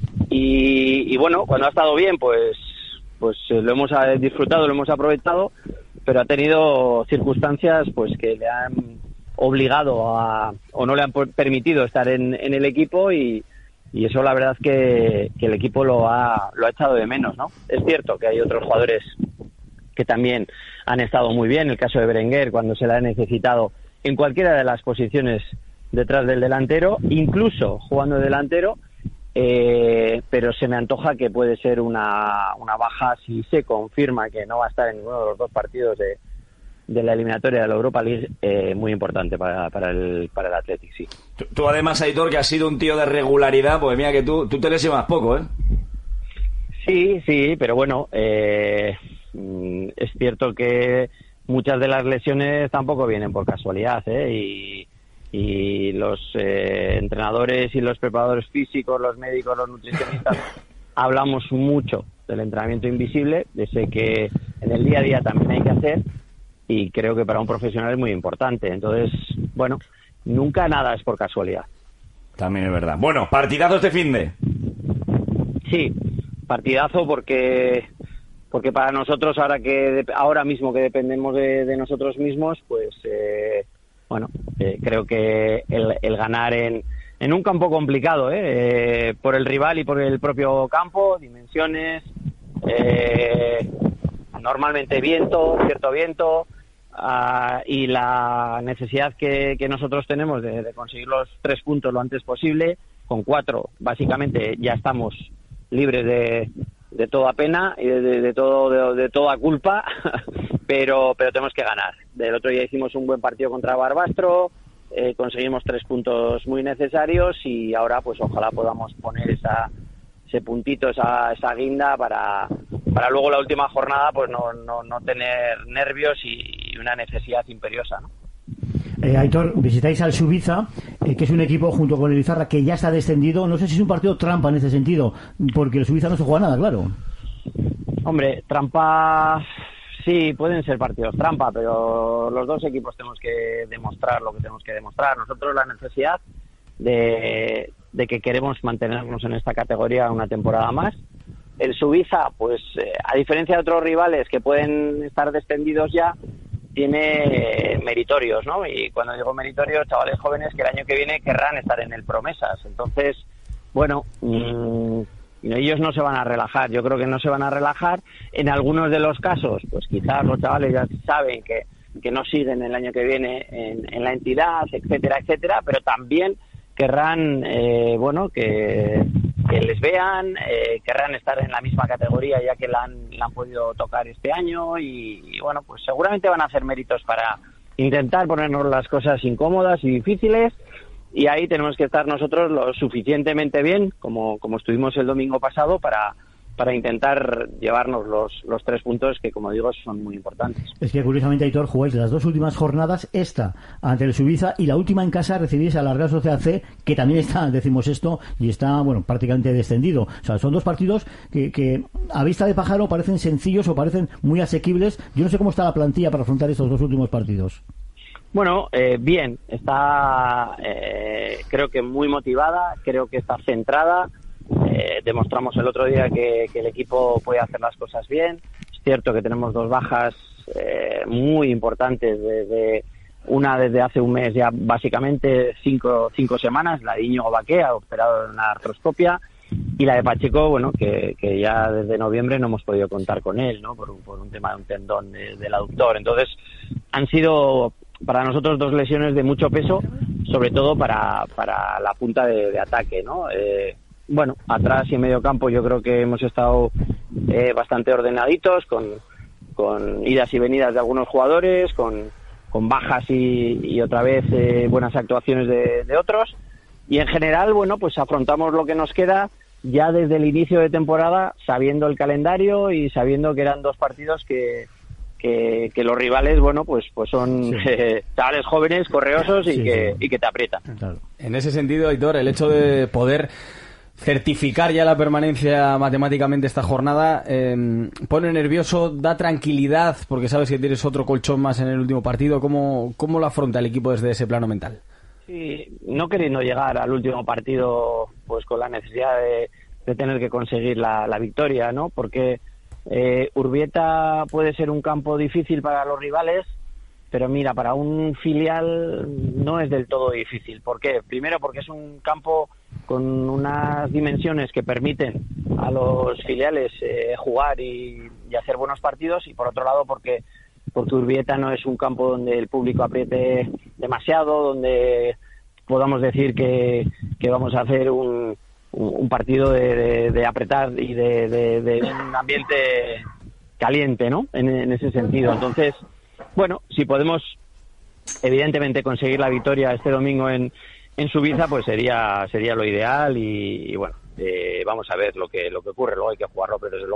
Y, y bueno, cuando ha estado bien, pues pues eh, lo hemos eh, disfrutado, lo hemos aprovechado, pero ha tenido circunstancias pues que le han obligado a, o no le han permitido estar en, en el equipo y, y eso la verdad que, que el equipo lo ha, lo ha echado de menos, ¿no? Es cierto que hay otros jugadores que también han estado muy bien, el caso de Berenguer cuando se le ha necesitado en cualquiera de las posiciones detrás del delantero, incluso jugando de delantero, eh, pero se me antoja que puede ser una, una baja si se confirma que no va a estar en ninguno de los dos partidos de, de la eliminatoria de la Europa League, eh, muy importante para, para el para el Athletic, sí. Tú, tú además, Aitor, que has sido un tío de regularidad, pues mira que tú, tú te lesionas poco, ¿eh? Sí, sí, pero bueno, eh, es cierto que muchas de las lesiones tampoco vienen por casualidad, ¿eh? Y, y los eh, entrenadores y los preparadores físicos, los médicos, los nutricionistas, hablamos mucho del entrenamiento invisible, de ese que en el día a día también hay que hacer, y creo que para un profesional es muy importante. Entonces, bueno, nunca nada es por casualidad. También es verdad. Bueno, partidazos de finde. Sí, partidazo porque porque para nosotros ahora que ahora mismo que dependemos de, de nosotros mismos, pues eh, bueno, eh, creo que el, el ganar en, en un campo complicado, ¿eh? Eh, por el rival y por el propio campo, dimensiones, eh, normalmente viento, cierto viento, uh, y la necesidad que, que nosotros tenemos de, de conseguir los tres puntos lo antes posible. Con cuatro, básicamente, ya estamos libres de, de toda pena y de, de, de todo de, de toda culpa, pero pero tenemos que ganar. Del otro día hicimos un buen partido contra Barbastro, eh, conseguimos tres puntos muy necesarios y ahora pues ojalá podamos poner esa ese puntito, esa, esa guinda para, para luego la última jornada pues no, no, no tener nervios y una necesidad imperiosa, ¿no? Eh, Aitor, visitáis al Subiza, eh, que es un equipo junto con el Izarra que ya está descendido. No sé si es un partido trampa en ese sentido, porque el Subiza no se juega nada, claro. Hombre, trampa, sí, pueden ser partidos trampa, pero los dos equipos tenemos que demostrar lo que tenemos que demostrar. Nosotros la necesidad de, de que queremos mantenernos en esta categoría una temporada más. El Subiza, pues eh, a diferencia de otros rivales que pueden estar descendidos ya, tiene meritorios, ¿no? Y cuando digo meritorios, chavales jóvenes que el año que viene querrán estar en el Promesas. Entonces, bueno, mmm, ellos no se van a relajar. Yo creo que no se van a relajar. En algunos de los casos, pues quizás los chavales ya saben que, que no siguen el año que viene en, en la entidad, etcétera, etcétera, pero también querrán, eh, bueno, que, que les vean, eh, querrán estar en la misma categoría ya que la han, la han podido tocar este año y, y, bueno, pues seguramente van a hacer méritos para intentar ponernos las cosas incómodas y difíciles, y ahí tenemos que estar nosotros lo suficientemente bien, como, como estuvimos el domingo pasado, para... para intentar llevarnos los, los tres puntos que, como digo, son muy importantes. Es que, curiosamente, Aitor, jugáis las dos últimas jornadas, esta ante el Subiza y la última en casa recibís a la Real Sociedad C, que también está, decimos esto, y está, bueno, prácticamente descendido. O sea, son dos partidos que, que a vista de pájaro parecen sencillos o parecen muy asequibles. Yo no sé cómo está la plantilla para afrontar estos dos últimos partidos. Bueno, eh, bien, está eh, creo que muy motivada, creo que está centrada. Eh, demostramos el otro día que, que el equipo puede hacer las cosas bien. Es cierto que tenemos dos bajas eh, muy importantes, desde una desde hace un mes ya, básicamente cinco, cinco semanas, la de Íñigo Baquea, operado en una artroscopia, y la de Pacheco, bueno, que, que ya desde noviembre no hemos podido contar con él, ¿no? Por, por un tema de un tendón de, del aductor. Entonces, han sido para nosotros dos lesiones de mucho peso, sobre todo para, para la punta de, de ataque, ¿no? Eh, Bueno, atrás y en medio campo yo creo que hemos estado eh, bastante ordenaditos, con, con idas y venidas de algunos jugadores, con, con bajas y, y otra vez eh, buenas actuaciones de, de otros. Y en general, bueno, pues afrontamos lo que nos queda ya desde el inicio de temporada, sabiendo el calendario y sabiendo que eran dos partidos que, que, que los rivales, bueno, pues, pues son sí. eh, chavales jóvenes, correosos y, sí, que, sí. y que te aprietan. Claro. En ese sentido, Aitor, el hecho de poder certificar ya la permanencia matemáticamente esta jornada eh, pone nervioso, da tranquilidad porque sabes que tienes otro colchón más en el último partido. ¿Cómo, cómo lo afronta el equipo desde ese plano mental? Sí, no queriendo llegar al último partido pues con la necesidad de, de tener que conseguir la, la victoria, ¿no? Porque eh, Urbieta puede ser un campo difícil para los rivales, pero mira, para un filial no es del todo difícil. ¿Por qué? Primero porque es un campo con unas dimensiones que permiten a los filiales eh, jugar y, y hacer buenos partidos, y por otro lado porque, porque Urbieta no es un campo donde el público apriete demasiado, donde podamos decir que, que vamos a hacer un, un partido de, de, de apretar y de, de, de un ambiente caliente, ¿no? En, en ese sentido. Entonces, bueno, si podemos evidentemente conseguir la victoria este domingo en, en Subiza, pues sería sería lo ideal y, y bueno, eh, vamos a ver lo que lo que ocurre. Luego hay que jugarlo, pero desde luego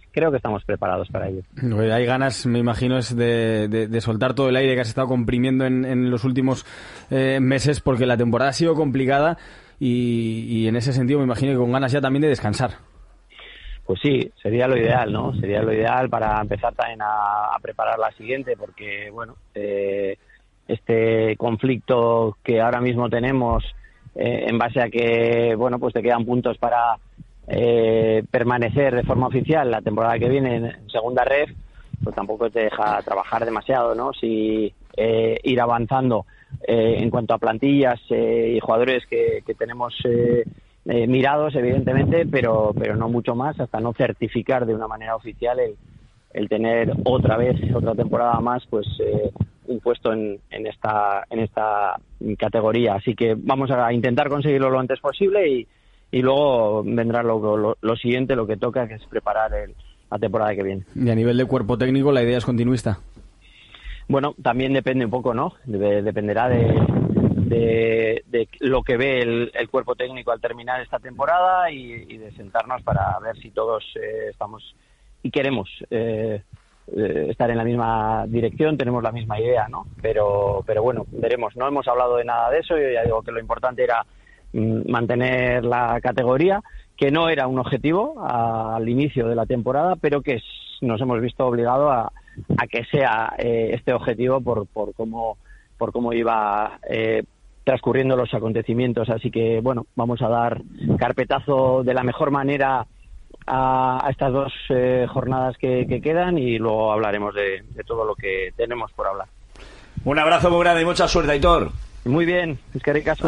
creo que estamos preparados para ello. Hay ganas, me imagino, es de, de, de soltar todo el aire que has estado comprimiendo en, en los últimos eh, meses, porque la temporada ha sido complicada y, y en ese sentido me imagino que con ganas ya también de descansar. Pues sí, sería lo ideal, ¿no? Sería lo ideal para empezar también a, a preparar la siguiente, porque, bueno, eh, este conflicto que ahora mismo tenemos, eh, en base a que, bueno, pues te quedan puntos para eh, permanecer de forma oficial la temporada que viene en segunda ref, pues tampoco te deja trabajar demasiado, ¿no? Si eh, ir avanzando eh, en cuanto a plantillas eh, y jugadores que, que tenemos eh, Eh, mirados, evidentemente, pero pero no mucho más, hasta no certificar de una manera oficial el, el tener otra vez, otra temporada más, pues eh, un puesto en, en esta en esta categoría. Así que vamos a intentar conseguirlo lo antes posible y, y luego vendrá lo, lo, lo siguiente, lo que toca, que es preparar el, la temporada que viene. Y a nivel de cuerpo técnico, ¿la idea es continuista? Bueno, también depende un poco, ¿no? De, dependerá de... De, de lo que ve el, el cuerpo técnico al terminar esta temporada y, y de sentarnos para ver si todos eh, estamos y queremos eh, eh, estar en la misma dirección, tenemos la misma idea, ¿no? Pero, pero bueno, veremos. No hemos hablado de nada de eso. Yo ya digo que lo importante era mm, mantener la categoría, que no era un objetivo a, al inicio de la temporada, pero que es, nos hemos visto obligados a, a que sea eh, este objetivo por, por cómo por cómo iba eh, transcurriendo los acontecimientos. Así que, bueno, vamos a dar carpetazo de la mejor manera a, a estas dos eh, jornadas que, que quedan y luego hablaremos de, de todo lo que tenemos por hablar. Un abrazo muy grande y mucha suerte, Aitor. Muy bien, es que ricas.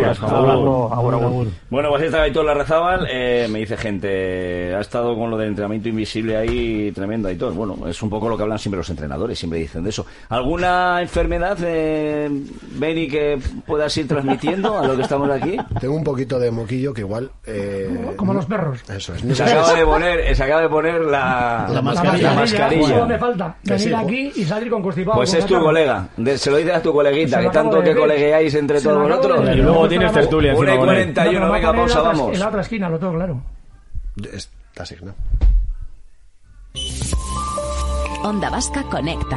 Bueno, pues está Aitor Larrazábal. Eh, me dice gente, ha estado con lo del entrenamiento invisible ahí tremendo, Aitor. Bueno, es un poco lo que hablan siempre los entrenadores, siempre dicen de eso. ¿Alguna enfermedad, eh, Beni, que puedas ir transmitiendo a lo que estamos aquí? Tengo un poquito de moquillo que igual... Eh, como los perros. Eso es. Se acaba de poner, se acaba de poner la, la mascarilla. La mascarilla. Solo me falta venir sí, aquí y salir con constipado. Pues es tu colega. De, se lo dices a tu coleguita, que tanto que colegueáis entre se todos vosotros. Y luego tienes tertulia. una y cuarenta y uno, venga, pausa, vamos. En la otra esquina, lo tengo claro. Está asignado. Onda Vasca conecta.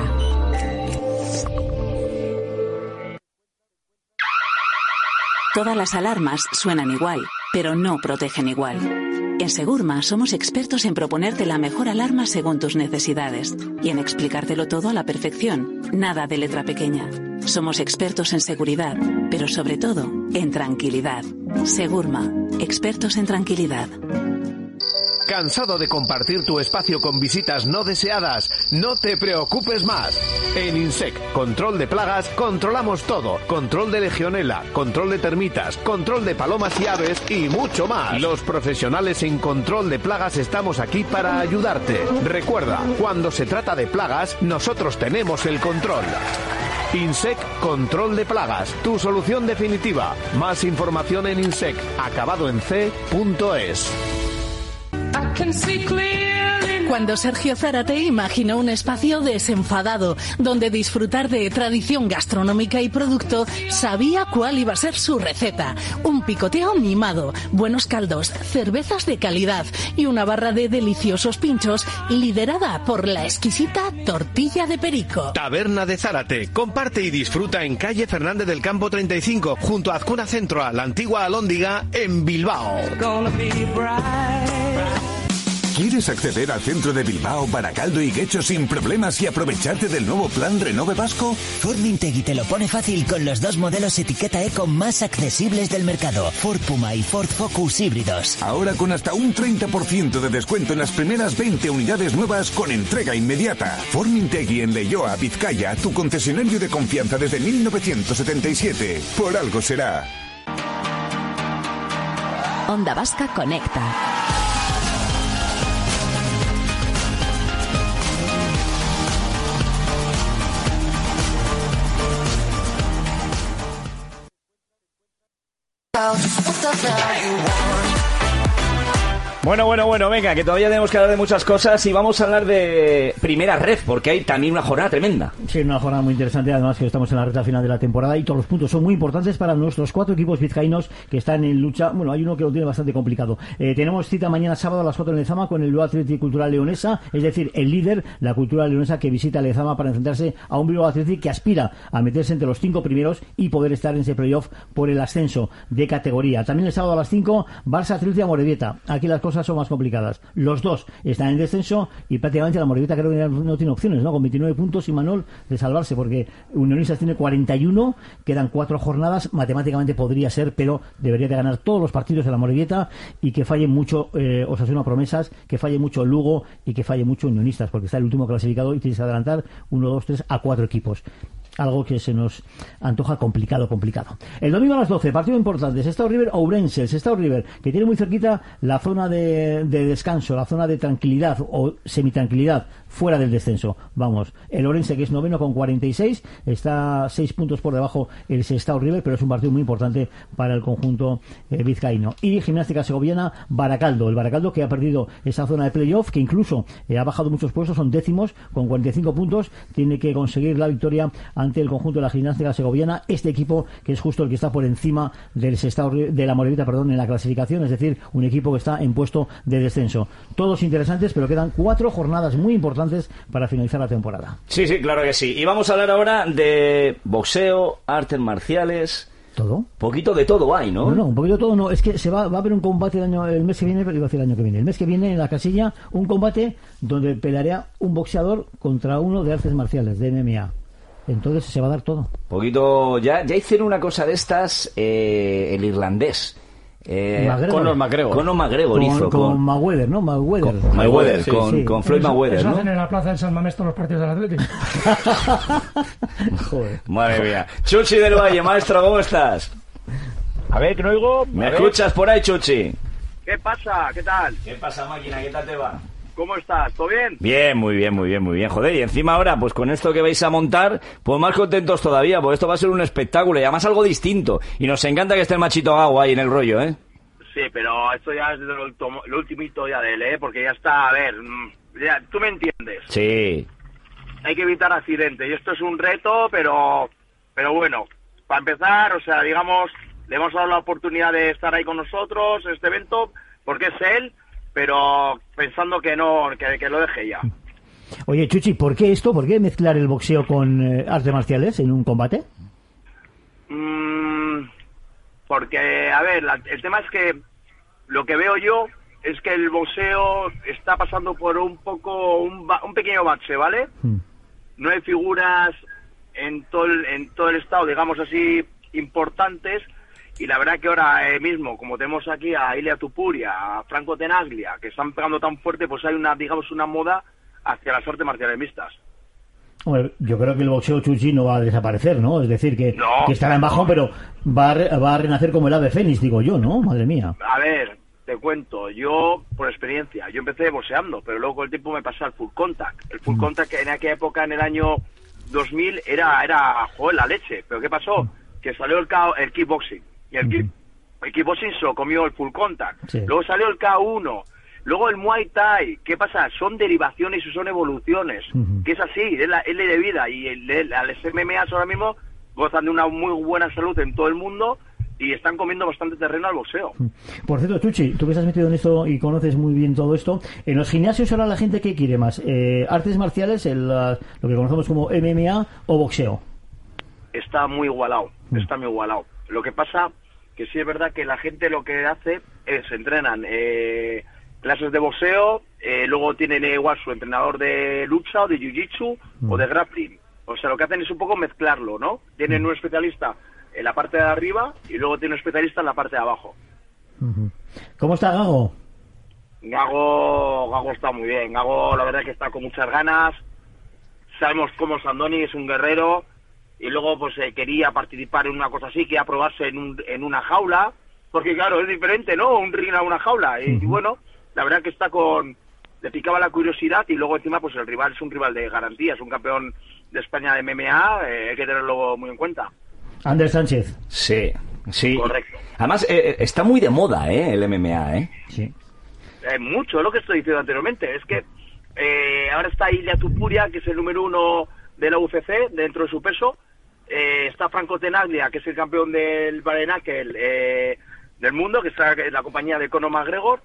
Todas las alarmas suenan igual, pero no protegen igual. En Segurma somos expertos en proponerte la mejor alarma según tus necesidades y en explicártelo todo a la perfección, nada de letra pequeña. Somos expertos en seguridad, pero sobre todo en tranquilidad. Segurma, expertos en tranquilidad. ¿Cansado de compartir tu espacio con visitas no deseadas? No te preocupes más. En Insect Control de Plagas controlamos todo. Control de legionela, control de termitas, control de palomas y aves y mucho más. Los profesionales en control de plagas estamos aquí para ayudarte. Recuerda, cuando se trata de plagas, nosotros tenemos el control. Insect Control de Plagas, tu solución definitiva. Más información en insect, acabado en c punto es. Cuando Sergio Zárate imaginó un espacio desenfadado, donde disfrutar de tradición gastronómica y producto, sabía cuál iba a ser su receta. Un picoteo mimado, buenos caldos, cervezas de calidad y una barra de deliciosos pinchos liderada por la exquisita tortilla de perico. Taberna de Zárate, comparte y disfruta en calle Fernández del Campo treinta y cinco, junto a Azcuna Centro, a la antigua Alhóndiga, en Bilbao. ¿Quieres acceder al centro de Bilbao, Baracaldo y Guecho sin problemas y aprovecharte del nuevo plan Renove Vasco? Formintegui te lo pone fácil con los dos modelos etiqueta eco más accesibles del mercado, Ford Puma y Ford Focus híbridos. Ahora con hasta un treinta por ciento de descuento en las primeras veinte unidades nuevas con entrega inmediata. Formintegui en Leioa, Vizcaya, tu concesionario de confianza desde mil novecientos setenta y siete. Por algo será. Onda Vasca conecta. Bueno, bueno, bueno, venga, que todavía tenemos que hablar de muchas cosas y vamos a hablar de primera red, porque hay también una jornada tremenda. Sí, una jornada muy interesante, además que estamos en la recta final de la temporada y todos los puntos son muy importantes para nuestros cuatro equipos vizcaínos que están en lucha. Bueno, hay uno que lo tiene bastante complicado. Eh, tenemos cita mañana sábado a las cuatro en Lezama con el Bilbao Athletic Cultural Leonesa, es decir, el líder, la Cultural Leonesa, que visita Lezama para enfrentarse a un Bilbao Athletic que aspira a meterse entre los cinco primeros y poder estar en ese playoff por el ascenso de categoría. También el sábado a las cinco, Barça Athletic Amorebieta. Aquí las cosas son más complicadas. Los dos están en descenso y prácticamente la Amorebieta creo que no tiene opciones, ¿no? Con veintinueve puntos y Manol de salvarse, porque Unionistas tiene cuarenta y uno, quedan cuatro jornadas, matemáticamente podría ser, pero debería de ganar todos los partidos de la Amorebieta y que falle mucho eh, Osasuna Promesas, que falle mucho Lugo y que falle mucho Unionistas, porque está el último clasificado y tienes que adelantar uno, dos, tres a cuatro equipos. Algo que se nos antoja complicado, complicado. El domingo a las doce, partido importante, Sestao River Ourense. El Sestao River, que tiene muy cerquita la zona de, de descanso, la zona de tranquilidad o semitranquilidad, fuera del descenso. Vamos, el Ourense, que es noveno con cuarenta y seis, está seis puntos por debajo el Sestao River, pero es un partido muy importante para el conjunto eh, vizcaíno. Y Gimnástica Segoviana, Baracaldo. El Baracaldo, que ha perdido esa zona de playoff, que incluso eh, ha bajado muchos puestos, son décimos con cuarenta y cinco puntos, tiene que conseguir la victoria ante el conjunto de la Gimnástica Segoviana, este equipo que es justo el que está por encima del Sestao, de la Amorebieta, perdón, en la clasificación, es decir, un equipo que está en puesto de descenso. Todos interesantes, pero quedan cuatro jornadas muy importantes para finalizar la temporada. Sí, sí, claro que sí. Y vamos a hablar ahora de boxeo, artes marciales. ¿Todo? Poquito de todo hay, ¿no? No, no, un poquito de todo no. Es que se va, va a haber un combate el, año, el mes que viene, pero iba a decir el año que viene. El mes que viene en la casilla, un combate donde pelearía un boxeador contra uno de artes marciales, de M M A. Entonces se va a dar todo. Poquito, ya, ya hicieron una cosa de estas, eh, el irlandés. Eh, Conor McGregor. Conor McGregor con, hizo con, con Mayweather, ¿no? Mayweather. Con, Mayweather, sí, con, sí. con Floyd Eso, Mayweather, eso ¿no? hacen en la plaza de San Mamés todos los partidos del Atlético. Joder. Madre mía. Chuchi del Valle, maestro, ¿cómo estás? A ver, que no oigo. ¿Me escuchas por ahí, Chuchi? ¿Qué pasa? ¿Qué tal? ¿Qué pasa, máquina? ¿Qué tal te va? ¿Cómo estás? ¿Todo bien? Bien, muy bien, muy bien, muy bien. Joder, y encima ahora, pues con esto que vais a montar, pues más contentos todavía, porque esto va a ser un espectáculo y además algo distinto. Y nos encanta que esté el machito Gago ahí en el rollo, ¿eh? Sí, pero esto ya es lo, lo ultimito ya de él, ¿eh? Porque ya está, a ver, ya, tú me entiendes. Sí. Hay que evitar accidentes y esto es un reto, pero, pero bueno, para empezar, o sea, digamos, le hemos dado la oportunidad de estar ahí con nosotros en este evento, porque es él, pero pensando que no, que, que lo deje ya. Oye, Chuchi, ¿por qué esto? ¿Por qué mezclar el boxeo con eh, artes marciales en un combate? Mm, porque, a ver, la, el tema es que lo que veo yo es que el boxeo está pasando por un poco, un, un pequeño bache, ¿vale? Mm. No hay figuras en todo el, en todo el estado, digamos así, importantes. Y la verdad que ahora eh, mismo, como tenemos aquí a Ilia Tupuria, a Franco Tenaglia, que están pegando tan fuerte, pues hay una, digamos, una moda hacia las artes marciales mixtas. Bueno, yo creo que el boxeo, Chuchi, no va a desaparecer, ¿no? Es decir, que, no, que estará en bajón, no. pero va a, re, va a renacer como el ave fénix, digo yo, ¿no? Madre mía. A ver, te cuento, yo, por experiencia, yo empecé boxeando, pero luego con el tiempo me pasé al full contact. El full mm. contact en aquella época, en el año dos mil, era, era joder, la leche. ¿Pero qué pasó? Mm. Que salió el, el kickboxing. Y el, mm-hmm. el kickboxing se lo comió el full contact. Sí. Luego salió el K uno. Luego el Muay Thai. ¿Qué pasa? Son derivaciones y son evoluciones. Mm-hmm. Que es así, es la ley de vida. Y el, el, las M M A ahora mismo gozan de una muy buena salud en todo el mundo y están comiendo bastante terreno al boxeo. Por cierto, Chuchi, tú que estás metido en esto y conoces muy bien todo esto, en los gimnasios ahora la gente, ¿qué quiere más? Eh, ¿Artes marciales, el, lo que conocemos como M M A o boxeo? Está muy igualado, mm. está muy igualado. Lo que pasa que sí es verdad que la gente lo que hace es entrenan eh, clases de boxeo, eh, luego tienen igual su entrenador de lucha o de jiu-jitsu mm. o de grappling. O sea, lo que hacen es un poco mezclarlo, ¿no? Tienen mm. un especialista en la parte de arriba y luego tiene un especialista en la parte de abajo. Mm-hmm. ¿Cómo está Gago? Gago, Gago está muy bien. Gago, la verdad que está con muchas ganas. Sabemos cómo Sandoni es un guerrero. Y luego pues eh, quería participar en una cosa así, quería probarse en, un, en una jaula, porque claro, es diferente, ¿no? Un ring a una jaula. Y, uh-huh. y bueno, la verdad que está con... le picaba la curiosidad y luego encima pues el rival es un rival de garantía, es un campeón de España de M M A, eh, hay que tenerlo muy en cuenta. Ander Sánchez. Sí, sí. Correcto. Además, eh, está muy de moda, ¿eh? El M M A, ¿eh? Sí. eh, mucho, lo que estoy diciendo anteriormente. Es que eh, ahora está Ilia Tupuria, que es el número uno de la U F C, dentro de su peso. Eh, está Franco Tenaglia, que es el campeón del Barenakel eh, del mundo, que está en la compañía de Conor McGregor.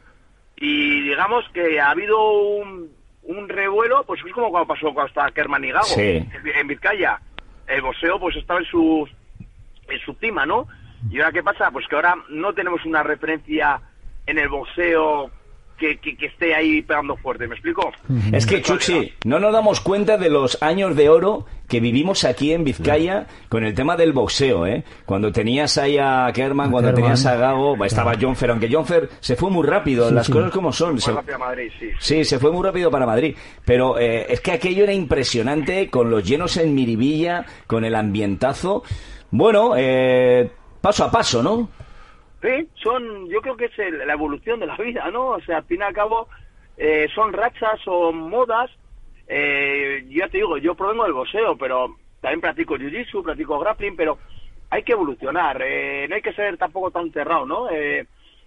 Y digamos que ha habido un, un revuelo, pues es como cuando pasó cuando estaba Kerman y Gago sí. en, en Vizcaya. El boxeo pues estaba en su, en su cima, ¿no? Y ahora, ¿qué pasa? Pues que ahora no tenemos una referencia en el boxeo que, que, que esté ahí pegando fuerte, ¿me explico? Es que, Chuchi, no nos damos cuenta de los años de oro que vivimos aquí en Vizcaya con el tema del boxeo, ¿eh? Cuando tenías ahí a Kerman, a cuando Kerman. tenías a Gago, estaba John Fer, aunque John Fer se fue muy rápido, sí, las sí. cosas como son. Muy se... rápido a Madrid, sí. Sí, se fue muy rápido para Madrid, pero eh, es que aquello era impresionante, con los llenos en Miribilla, con el ambientazo. Bueno, eh, paso a paso, ¿no? Sí, son, yo creo que es el, la evolución de la vida, ¿no? O sea, al fin y al cabo, eh, son rachas, son modas. Eh, ya te digo, yo provengo del boxeo, pero también practico jiu-jitsu, practico grappling, pero hay que evolucionar. Eh, no hay que ser tampoco tan cerrado, ¿no? Eh,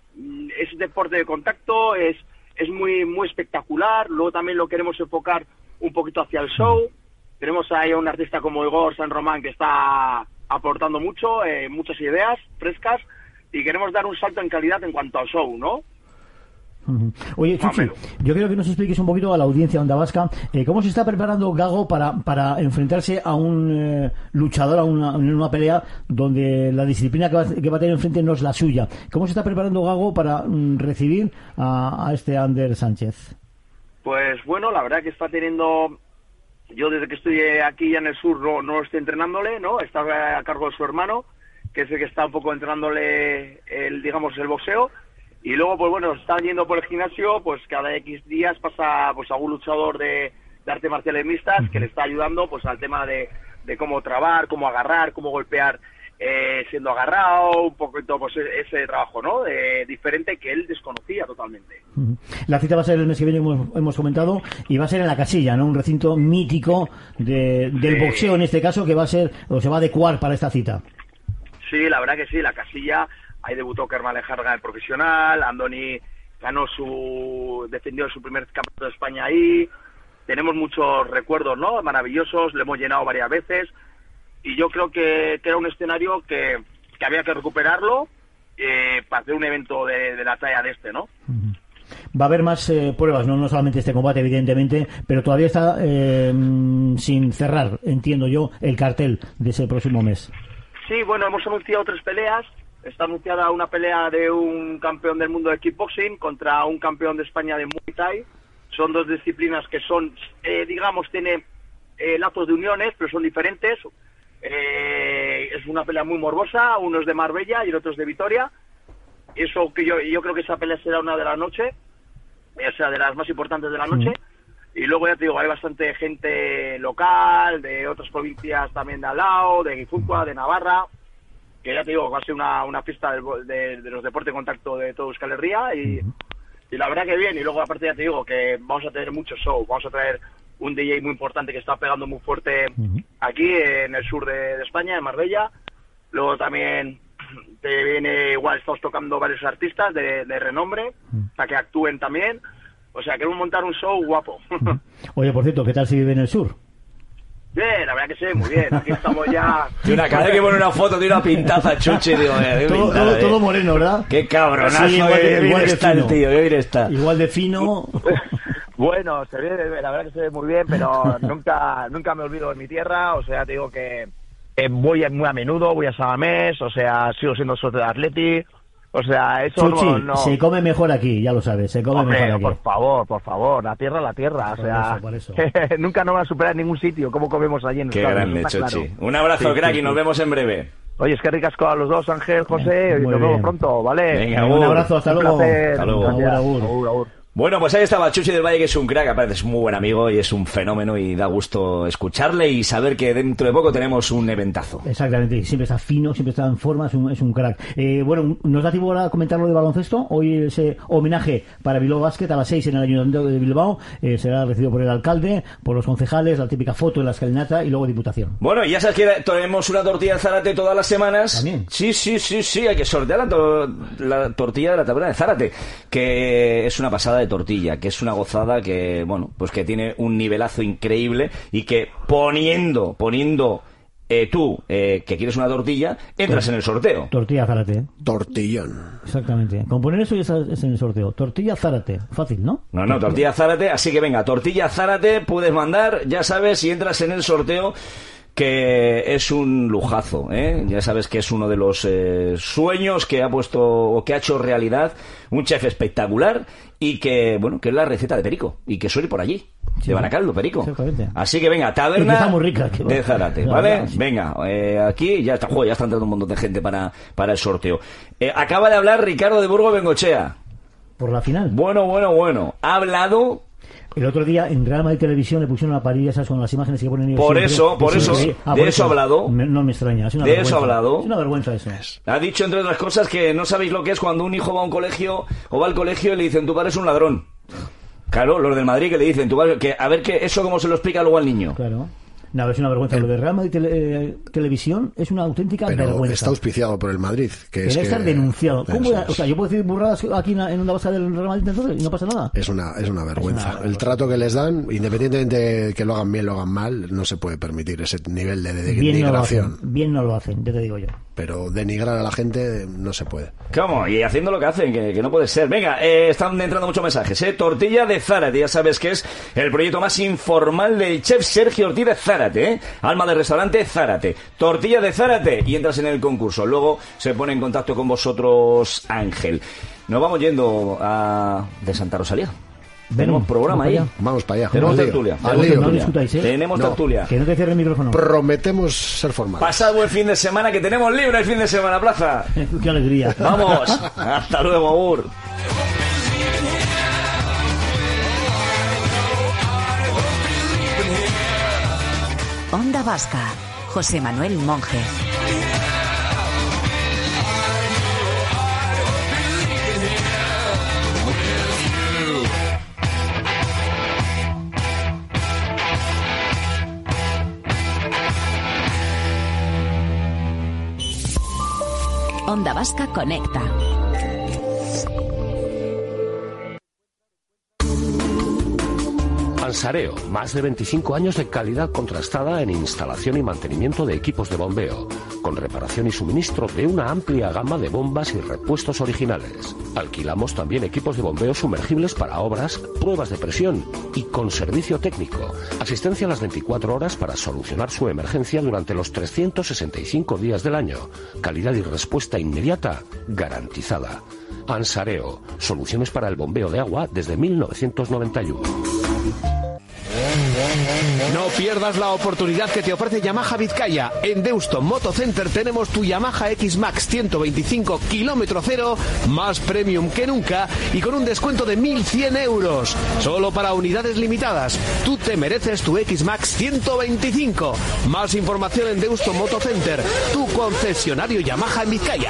es deporte de contacto, es es muy muy espectacular. Luego también lo queremos enfocar un poquito hacia el show. Tenemos ahí a un artista como Igor San Román que está aportando mucho, eh, muchas ideas frescas. Y queremos dar un salto en calidad en cuanto al show, ¿no? Uh-huh. Oye, Chuchi, yo quiero que nos expliques un poquito a la audiencia Onda Vasca eh, cómo se está preparando Gago para, para enfrentarse a un eh, luchador, a una, en una pelea donde la disciplina que va, que va a tener enfrente no es la suya. ¿Cómo se está preparando Gago para mm, recibir a, a este Ander Sánchez? Pues bueno, la verdad que está teniendo... Yo desde que estoy aquí ya en el sur no, no estoy entrenándole, ¿no? Está a cargo de su hermano, que es el que está un poco entrenándole el, digamos, el boxeo, y luego, pues bueno, están yendo por el gimnasio, pues cada X días pasa pues algún luchador de, de artes marciales mixtas que le está ayudando pues al tema de, de cómo trabar, cómo agarrar, cómo golpear eh, siendo agarrado, un poquito pues ese trabajo, ¿no? Eh, diferente que él desconocía totalmente. La cita va a ser el mes que viene, como hemos comentado, y va a ser en la Casilla, ¿no? Un recinto mítico de, del sí. boxeo en este caso, que va a ser, o se va a adecuar para esta cita. Sí, la verdad que sí, la Casilla, ahí debutó Kerman Lejarga en profesional, Andoni ganó su, defendió su primer campeonato de España ahí, tenemos muchos recuerdos, ¿no? Maravillosos, le hemos llenado varias veces, y yo creo que, que era un escenario que, que había que recuperarlo eh, para hacer un evento de, de la talla de este, ¿no? Va a haber más eh, pruebas, ¿no? No solamente este combate, evidentemente, pero todavía está eh, sin cerrar, entiendo yo, el cartel de ese próximo mes. Sí, bueno, hemos anunciado tres peleas. Está anunciada una pelea de un campeón del mundo de kickboxing contra un campeón de España de Muay Thai. Son dos disciplinas que son, eh, digamos, tienen eh, lazos de uniones, pero son diferentes. Eh, es una pelea muy morbosa, uno es de Marbella y el otro es de Vitoria. Eso que yo, yo creo que esa pelea será una de la noche, o sea, de las más importantes de la noche. Sí. Y luego ya te digo, hay bastante gente local, de otras provincias también de al lado, de Guipúzcoa, de Navarra, que ya te digo, va a ser una, una fiesta de, de, de los deportes de contacto de todo Euskal Herria y, uh-huh. y la verdad que bien. Y luego aparte ya te digo que vamos a tener mucho show, vamos a traer un D J muy importante que está pegando muy fuerte uh-huh. aquí en el sur de, de España, en Marbella. Luego también te viene, igual estamos tocando varios artistas de, de renombre uh-huh. para que actúen también. O sea, queremos montar un show guapo. Oye, por cierto, ¿qué tal se vive en el sur? Bien, la verdad que se ve muy bien. Aquí estamos ya... Tiene una cara que pone una foto de una pintaza, Chuchi. Digo, eh, todo, pintada, todo, eh. todo moreno, ¿verdad? Qué cabronazo. Sí, igual de, eh, igual de está fino. el tío, bien está. Igual de fino. Bueno, se ve, la verdad que se ve muy bien, pero nunca nunca me olvido de mi tierra. O sea, te digo que eh, voy muy a menudo, voy a Samamés, o sea, sigo siendo socio de Atleti. O sea, eso Chuchi, no, no... se come mejor aquí, ya lo sabes, se come Hombre, mejor aquí. por favor, por favor, la tierra, la tierra, por o sea, eso, por eso. nunca nos van a superar en ningún sitio, como comemos allí en Qué Estados grande, Unidos, Chuchi. claro. Un abrazo, sí, crack, sí, y nos sí. vemos en breve. Oye, es que ricasco a los dos, Ángel, José, y nos vemos pronto, ¿vale? Venga, un abrazo, hasta un luego. Placer. Hasta luego. Agur, agur. Agur, agur. Bueno, pues ahí estaba Chuchi del Valle, que es un crack, aparte es muy buen amigo y es un fenómeno y da gusto escucharle y saber que dentro de poco tenemos un eventazo. Exactamente, siempre está fino, siempre está en forma, es un, es un crack. Eh, bueno, ¿nos da tiempo ahora a comentar lo de baloncesto? Hoy ese homenaje para Bilbao Basket a las seis en el Ayuntamiento de Bilbao eh, será recibido por el alcalde, por los concejales, la típica foto en la escalinata y luego diputación. Bueno, y ya sabes que tenemos una tortilla de Zárate todas las semanas. ¿También? Sí, sí, sí, sí, hay que sortear la, to- la tortilla de la taberna de Zárate, que es una pasada de tortilla, que es una gozada que, bueno, pues que tiene un nivelazo increíble y que poniendo, poniendo eh, tú, eh, que quieres una tortilla, entras en el sorteo. Tortilla Zárate. Tortillón. Exactamente. Con poner eso ya estás en el sorteo. Tortilla Zárate. Fácil, ¿no? No, no, tortilla Zárate. Así que venga, tortilla Zárate, puedes mandar, ya sabes, si entras en el sorteo, que es un lujazo, ¿eh? Ya sabes que es uno de los eh, sueños que ha puesto o que ha hecho realidad un chef espectacular y que, bueno, que es la receta de Perico y que suele ir por allí, sí, de Baracaldo, Perico. Exactamente. Así que venga, taberna muy rica, que de Zárate, la ¿vale? verdad, sí. Venga, eh, aquí ya está, joder, ya está entrando un montón de gente para, para el sorteo. Eh, acaba de hablar Ricardo de Burgos Bengochea. Por la final. Bueno, bueno, bueno. Ha hablado... El otro día en Real Madrid Televisión le pusieron la parilla esas con las imágenes que ponen ellos. Por siempre. eso, por eso, Sí, ah, de por eso ha hablado. Me- no me extraña. Es una De vergüenza. eso ha hablado. Es una vergüenza eso. Ha dicho, entre otras cosas, que no sabéis lo que es cuando un hijo va a un colegio o va al colegio y le dicen, tu padre es un ladrón. Claro, los del Madrid que le dicen, tu padre, que a ver que eso cómo se lo explica luego al niño. Claro. No, es una vergüenza. Lo de Real Madrid Tele- eh, Televisión es una auténtica Pero vergüenza. está auspiciado por el Madrid. Que Debe es que... estar denunciado. ¿Cómo Eso era? es. O sea, yo puedo decir burradas aquí en, en Onda Vasca del Real Madrid entonces y no pasa nada. Es una, es una vergüenza. Es una- El trato que les dan, independientemente de que lo hagan bien o lo hagan mal, no se puede permitir ese nivel de, de Bien no lo denigración. hacen. Bien no lo hacen, ya te digo yo. Pero denigrar a la gente no se puede. ¿Cómo? Y haciendo lo que hacen, que, que no puede ser. Venga, eh, están entrando muchos mensajes, ¿eh? Tortilla de Zárate, ya sabes que es el proyecto más informal del chef Sergio Ortiz de Zárate, ¿eh? Alma de restaurante Zárate. Tortilla de Zárate y entras en el concurso. Luego se pone en contacto con vosotros Ángel. Nos vamos yendo a... de Santa Rosalía. Tenemos programa ahí. Vamos para allá. Tenemos Al lío. tertulia. Al Tenemos lío. tertulia. No discutáis, ¿eh? Tenemos No. tertulia. Que no te cierre el micrófono. Prometemos ser formales. Pasad buen fin de semana, que tenemos libre el fin de semana, Plaza. Qué alegría. Vamos. Hasta luego, Agur. Onda Vasca. José Manuel Monje. Onda Vasca Conecta. Ansareo, más de veinticinco años de calidad contrastada en instalación y mantenimiento de equipos de bombeo, con reparación y suministro de una amplia gama de bombas y repuestos originales. Alquilamos también equipos de bombeo sumergibles para obras, pruebas de presión y con servicio técnico. Asistencia a las veinticuatro horas para solucionar su emergencia durante los trescientos sesenta y cinco días del año. Calidad y respuesta inmediata garantizada. Ansareo, soluciones para el bombeo de agua desde mil novecientos noventa y uno. No pierdas la oportunidad que te ofrece Yamaha Vizcaya. En Deusto Moto Center tenemos tu Yamaha X-Max ciento veinticinco kilómetro cero, más premium que nunca y con un descuento de mil cien euros. Solo para unidades limitadas. Tú te mereces tu X-Max ciento veinticinco. Más información en Deusto Moto Center, tu concesionario Yamaha en Vizcaya.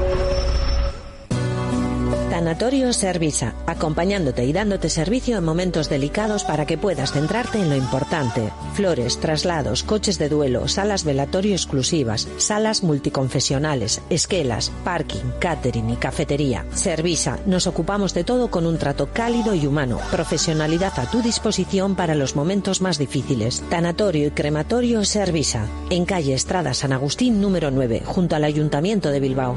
Tanatorio Servisa, acompañándote y dándote servicio en momentos delicados para que puedas centrarte en lo importante. Flores, traslados, coches de duelo, salas velatorio exclusivas, salas multiconfesionales, esquelas, parking, catering y cafetería. Servisa, nos ocupamos de todo con un trato cálido y humano. Profesionalidad a tu disposición para los momentos más difíciles. Tanatorio y crematorio Servisa, en calle Estrada San Agustín número nueve, junto al Ayuntamiento de Bilbao.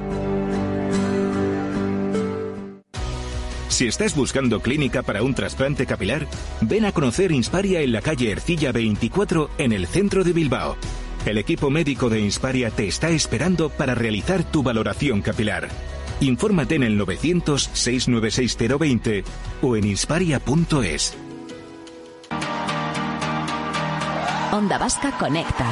Si estás buscando clínica para un trasplante capilar, ven a conocer Insparia en la calle Ercilla veinticuatro en el centro de Bilbao. El equipo médico de Insparia te está esperando para realizar tu valoración capilar. Infórmate en el novecientos, seiscientos noventa y seis cero veinte o en insparia punto es. Onda Vasca Conecta.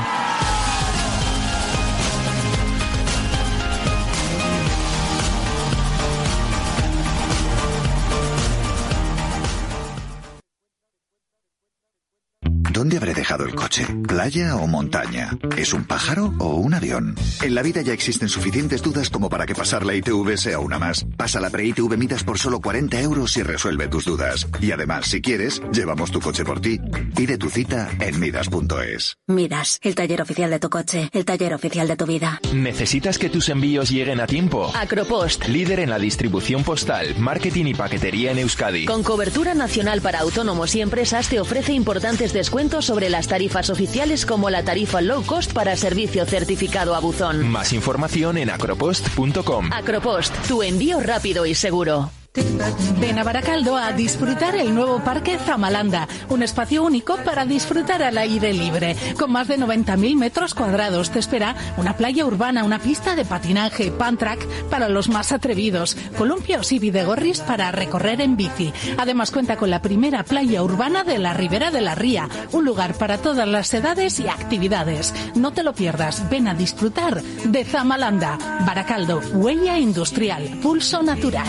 ¿Dónde habré dejado el coche? ¿Playa o montaña? ¿Es un pájaro o un avión? En la vida ya existen suficientes dudas como para que pasar la I T V sea una más. Pasa la pre-I T V Midas por solo cuarenta euros y resuelve tus dudas. Y además, si quieres, llevamos tu coche por ti. Pide tu cita en midas punto es. Midas, el taller oficial de tu coche, el taller oficial de tu vida. ¿Necesitas que tus envíos lleguen a tiempo? Acropost. Líder en la distribución postal, marketing y paquetería en Euskadi. Con cobertura nacional para autónomos y empresas, te ofrece importantes descuentos sobre las tarifas oficiales, como la tarifa low cost para servicio certificado a buzón. Más información en acropost punto com. Acropost, tu envío rápido y seguro. Ven a Baracaldo a disfrutar el nuevo Parque Zamalanda, un espacio único para disfrutar al aire libre. Con más de noventa mil metros cuadrados te espera una playa urbana, una pista de patinaje, pan-track para los más atrevidos, columpios y bidegorris para recorrer en bici. Además cuenta con la primera playa urbana de la Ribera de la Ría, un lugar para todas las edades y actividades. No te lo pierdas, ven a disfrutar de Zamalanda. Baracaldo, huella industrial, pulso natural.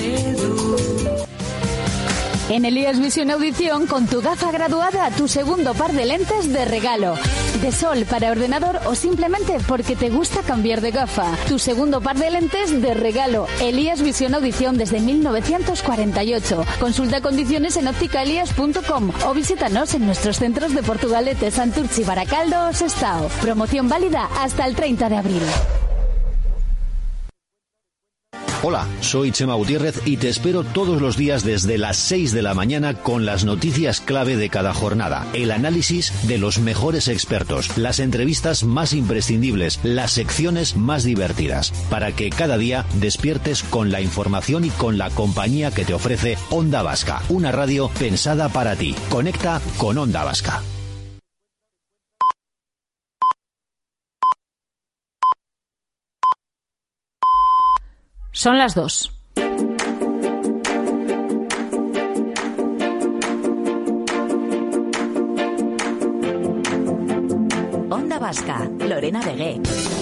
En Elías Visión Audición, con tu gafa graduada, tu segundo par de lentes de regalo. De sol para ordenador o simplemente porque te gusta cambiar de gafa. Tu segundo par de lentes de regalo. Elías Visión Audición desde mil novecientos cuarenta y ocho. Consulta condiciones en óptica elías punto com o visítanos en nuestros centros de Portugalete, Santurce, Baracaldo o Sestao. Promoción válida hasta el treinta de abril. Hola, soy Chema Gutiérrez y te espero todos los días desde las seis de la mañana con las noticias clave de cada jornada, el análisis de los mejores expertos, las entrevistas más imprescindibles, las secciones más divertidas, para que cada día despiertes con la información y con la compañía que te ofrece Onda Vasca, una radio pensada para ti. Conecta con Onda Vasca. Son las dos. Onda Vasca, Lorena Begué.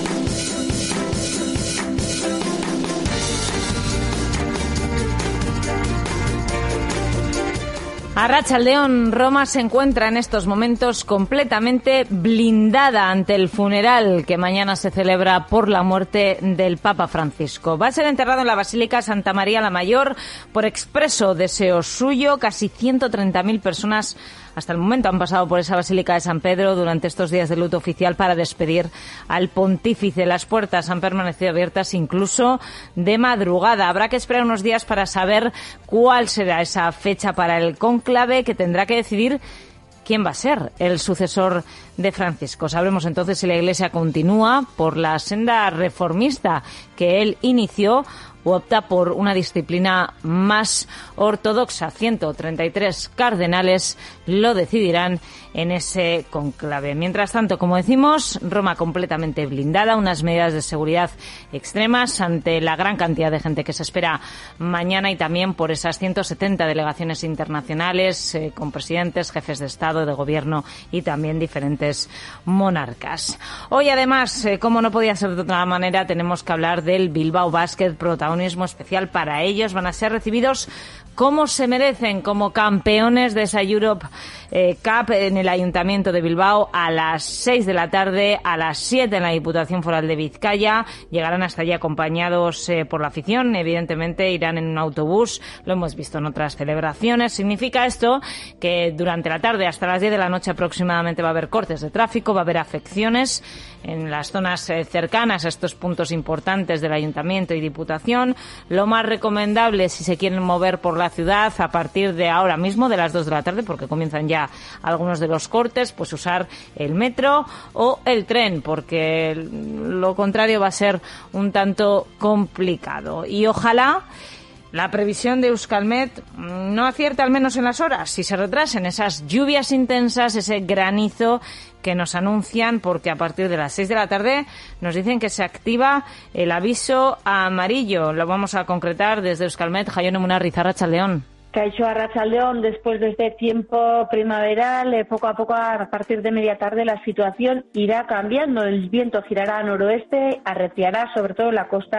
Arratsaldeon, Roma se encuentra en estos momentos completamente blindada ante el funeral que mañana se celebra por la muerte del Papa Francisco. Va a ser enterrado en la Basílica Santa María la Mayor por expreso deseo suyo. Casi ciento treinta mil personas hasta el momento han pasado por esa Basílica de San Pedro durante estos días de luto oficial para despedir al pontífice. Las puertas han permanecido abiertas incluso de madrugada. Habrá que esperar unos días para saber cuál será esa fecha para el cónclave que tendrá que decidir quién va a ser el sucesor de Francisco. Sabremos entonces si la Iglesia continúa por la senda reformista que él inició o opta por una disciplina más ortodoxa. ciento treinta y tres cardenales lo decidirán en ese conclave. Mientras tanto, como decimos, Roma completamente blindada, unas medidas de seguridad extremas ante la gran cantidad de gente que se espera mañana y también por esas ciento setenta delegaciones internacionales eh, con presidentes, jefes de Estado, de Gobierno y también diferentes monarcas. Hoy, además, eh, como no podía ser de otra manera, tenemos que hablar del Bilbao Basket, protagonismo especial para ellos. Van a ser recibidos como se merecen, como campeones de esa Europe eh, Cup en el Ayuntamiento de Bilbao a las seis de la tarde, a las siete en la Diputación Foral de Vizcaya. Llegarán hasta allí acompañados eh, por la afición, evidentemente irán en un autobús, lo hemos visto en otras celebraciones. Significa esto que durante la tarde hasta las diez de la noche aproximadamente va a haber cortes de tráfico, va a haber afecciones en las zonas eh, cercanas a estos puntos importantes del Ayuntamiento y Diputación. Lo más recomendable, si se quieren mover por la ciudad a partir de ahora mismo, de las dos de la tarde, porque comienzan ya algunos de los cortes, pues usar el metro o el tren, porque lo contrario va a ser un tanto complicado. Y ojalá la previsión de Euskalmet no acierte, al menos en las horas, si se retrasen esas lluvias intensas, ese granizo que nos anuncian, porque a partir de las seis de la tarde nos dicen que se activa el aviso amarillo. Lo vamos a concretar desde Euskalmet. Jaione Munarriz, Arratsaldeon. Caixo Arratsaldeon, después de este tiempo primaveral, eh, poco a poco, a partir de media tarde, la situación irá cambiando. El viento girará a noroeste, arreciará sobre todo en la costa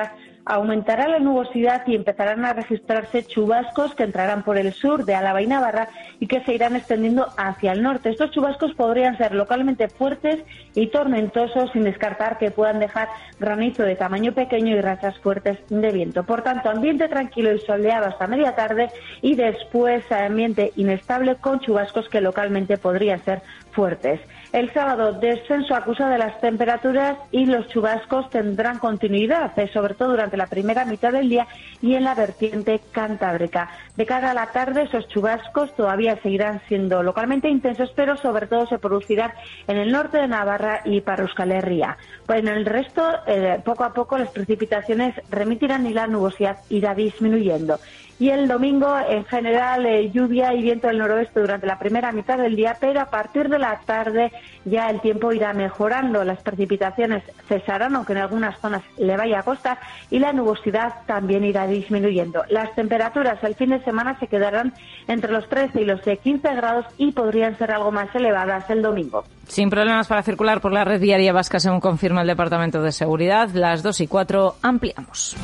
Aumentará la nubosidad y empezarán a registrarse chubascos que entrarán por el sur de Álava y Navarra y que se irán extendiendo hacia el norte. Estos chubascos podrían ser localmente fuertes y tormentosos, sin descartar que puedan dejar granizo de tamaño pequeño y rachas fuertes de viento. Por tanto, ambiente tranquilo y soleado hasta media tarde y después ambiente inestable con chubascos que localmente podrían ser fuertes. El sábado, descenso acusado de las temperaturas y los chubascos tendrán continuidad, sobre todo durante la primera mitad del día y en la vertiente cantábrica. De cara a la tarde, esos chubascos todavía seguirán siendo localmente intensos, pero sobre todo se producirán en el norte de Navarra y para Euskal Herria. Pues en el resto, eh, poco a poco las precipitaciones remitirán y la nubosidad irá disminuyendo. Y el domingo, en general, eh, lluvia y viento del noroeste durante la primera mitad del día, pero a partir de la tarde ya el tiempo irá mejorando. Las precipitaciones cesarán, aunque en algunas zonas le vaya a costar, y la nubosidad también irá disminuyendo. Las temperaturas el fin de semana se quedarán entre los trece y los quince grados y podrían ser algo más elevadas el domingo. Sin problemas para circular por la red viaria vasca, según confirma el Departamento de Seguridad. Las dos y cuatro ampliamos.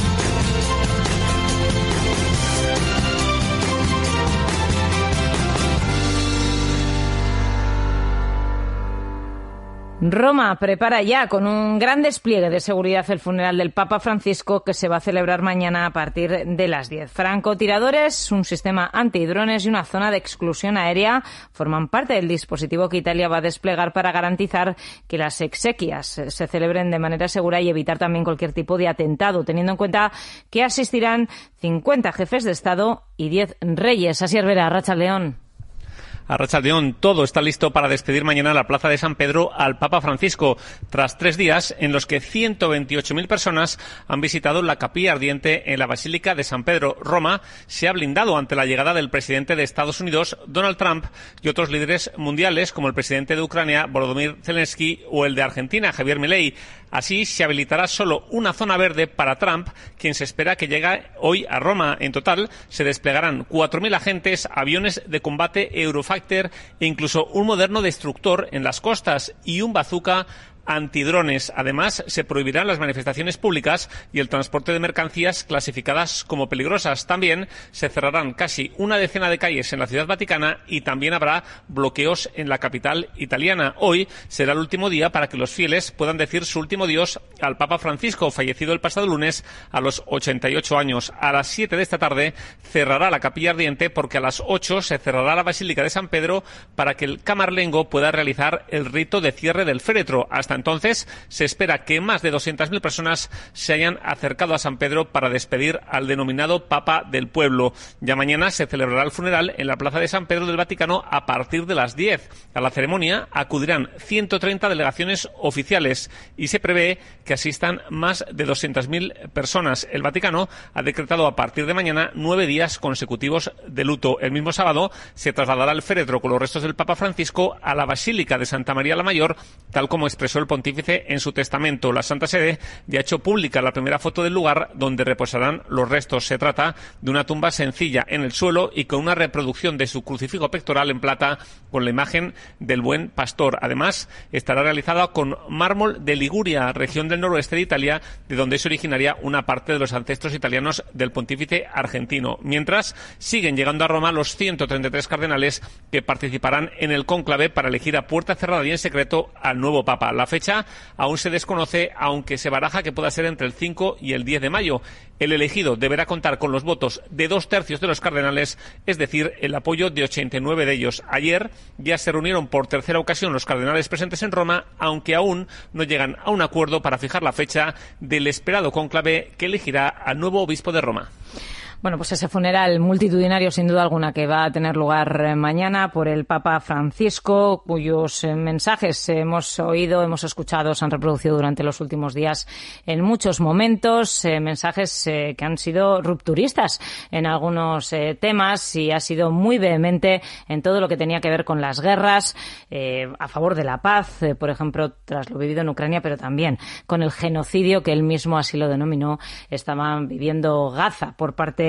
Roma prepara ya con un gran despliegue de seguridad el funeral del Papa Francisco, que se va a celebrar mañana a partir de las diez. Francotiradores, un sistema antidrones y una zona de exclusión aérea forman parte del dispositivo que Italia va a desplegar para garantizar que las exequias se celebren de manera segura y evitar también cualquier tipo de atentado, teniendo en cuenta que asistirán cincuenta jefes de Estado y diez reyes. Así es, Vera, Arratsaldeon. Arratsaldeon, todo está listo para despedir mañana en la Plaza de San Pedro al Papa Francisco, tras tres días en los que ciento veintiocho mil personas han visitado la capilla ardiente en la Basílica de San Pedro. Roma se ha blindado ante la llegada del presidente de Estados Unidos, Donald Trump, y otros líderes mundiales como el presidente de Ucrania, Volodymyr Zelensky, o el de Argentina, Javier Milei. Así se habilitará solo una zona verde para Trump, quien se espera que llegue hoy a Roma. En total se desplegarán cuatro mil agentes, aviones de combate Eurofighter e incluso un moderno destructor en las costas y un bazooka antidrones. Además, se prohibirán las manifestaciones públicas y el transporte de mercancías clasificadas como peligrosas. También se cerrarán casi una decena de calles en la Ciudad Vaticana y también habrá bloqueos en la capital italiana. Hoy será el último día para que los fieles puedan decir su último adiós al Papa Francisco, fallecido el pasado lunes a los ochenta y ocho años. A las siete de esta tarde cerrará la capilla ardiente, porque a las ocho se cerrará la Basílica de San Pedro para que el camarlengo pueda realizar el rito de cierre del féretro. Hasta entonces se espera que más de doscientas mil personas se hayan acercado a San Pedro para despedir al denominado Papa del Pueblo. Ya mañana se celebrará el funeral en la Plaza de San Pedro del Vaticano a partir de las diez. A la ceremonia acudirán ciento treinta delegaciones oficiales y se prevé que asistan más de doscientas mil personas. El Vaticano ha decretado a partir de mañana nueve días consecutivos de luto. El mismo sábado se trasladará el féretro con los restos del Papa Francisco a la Basílica de Santa María la Mayor, tal como expresó el pontífice en su testamento. La Santa Sede ya ha hecho pública la primera foto del lugar donde reposarán los restos. Se trata de una tumba sencilla en el suelo y con una reproducción de su crucifijo pectoral en plata con la imagen del Buen Pastor. Además, estará realizada con mármol de Liguria, región del noroeste de Italia, de donde se originaría una parte de los ancestros italianos del pontífice argentino. Mientras, siguen llegando a Roma los ciento treinta y tres cardenales que participarán en el cónclave para elegir a puerta cerrada y en secreto al nuevo Papa. La fecha aún se desconoce, aunque se baraja que pueda ser entre el cinco y el diez de mayo. El elegido deberá contar con los votos de dos tercios de los cardenales, es decir, el apoyo de ochenta y nueve de ellos. Ayer ya se reunieron por tercera ocasión los cardenales presentes en Roma, aunque aún no llegan a un acuerdo para fijar la fecha del esperado cónclave que elegirá al nuevo obispo de Roma. Bueno, pues ese funeral multitudinario, sin duda alguna, que va a tener lugar mañana por el Papa Francisco, cuyos mensajes hemos oído, hemos escuchado, se han reproducido durante los últimos días en muchos momentos, eh, mensajes eh, que han sido rupturistas en algunos eh, temas y ha sido muy vehemente en todo lo que tenía que ver con las guerras, eh, a favor de la paz, eh, por ejemplo, tras lo vivido en Ucrania, pero también con el genocidio que él mismo así lo denominó, estaban viviendo Gaza por parte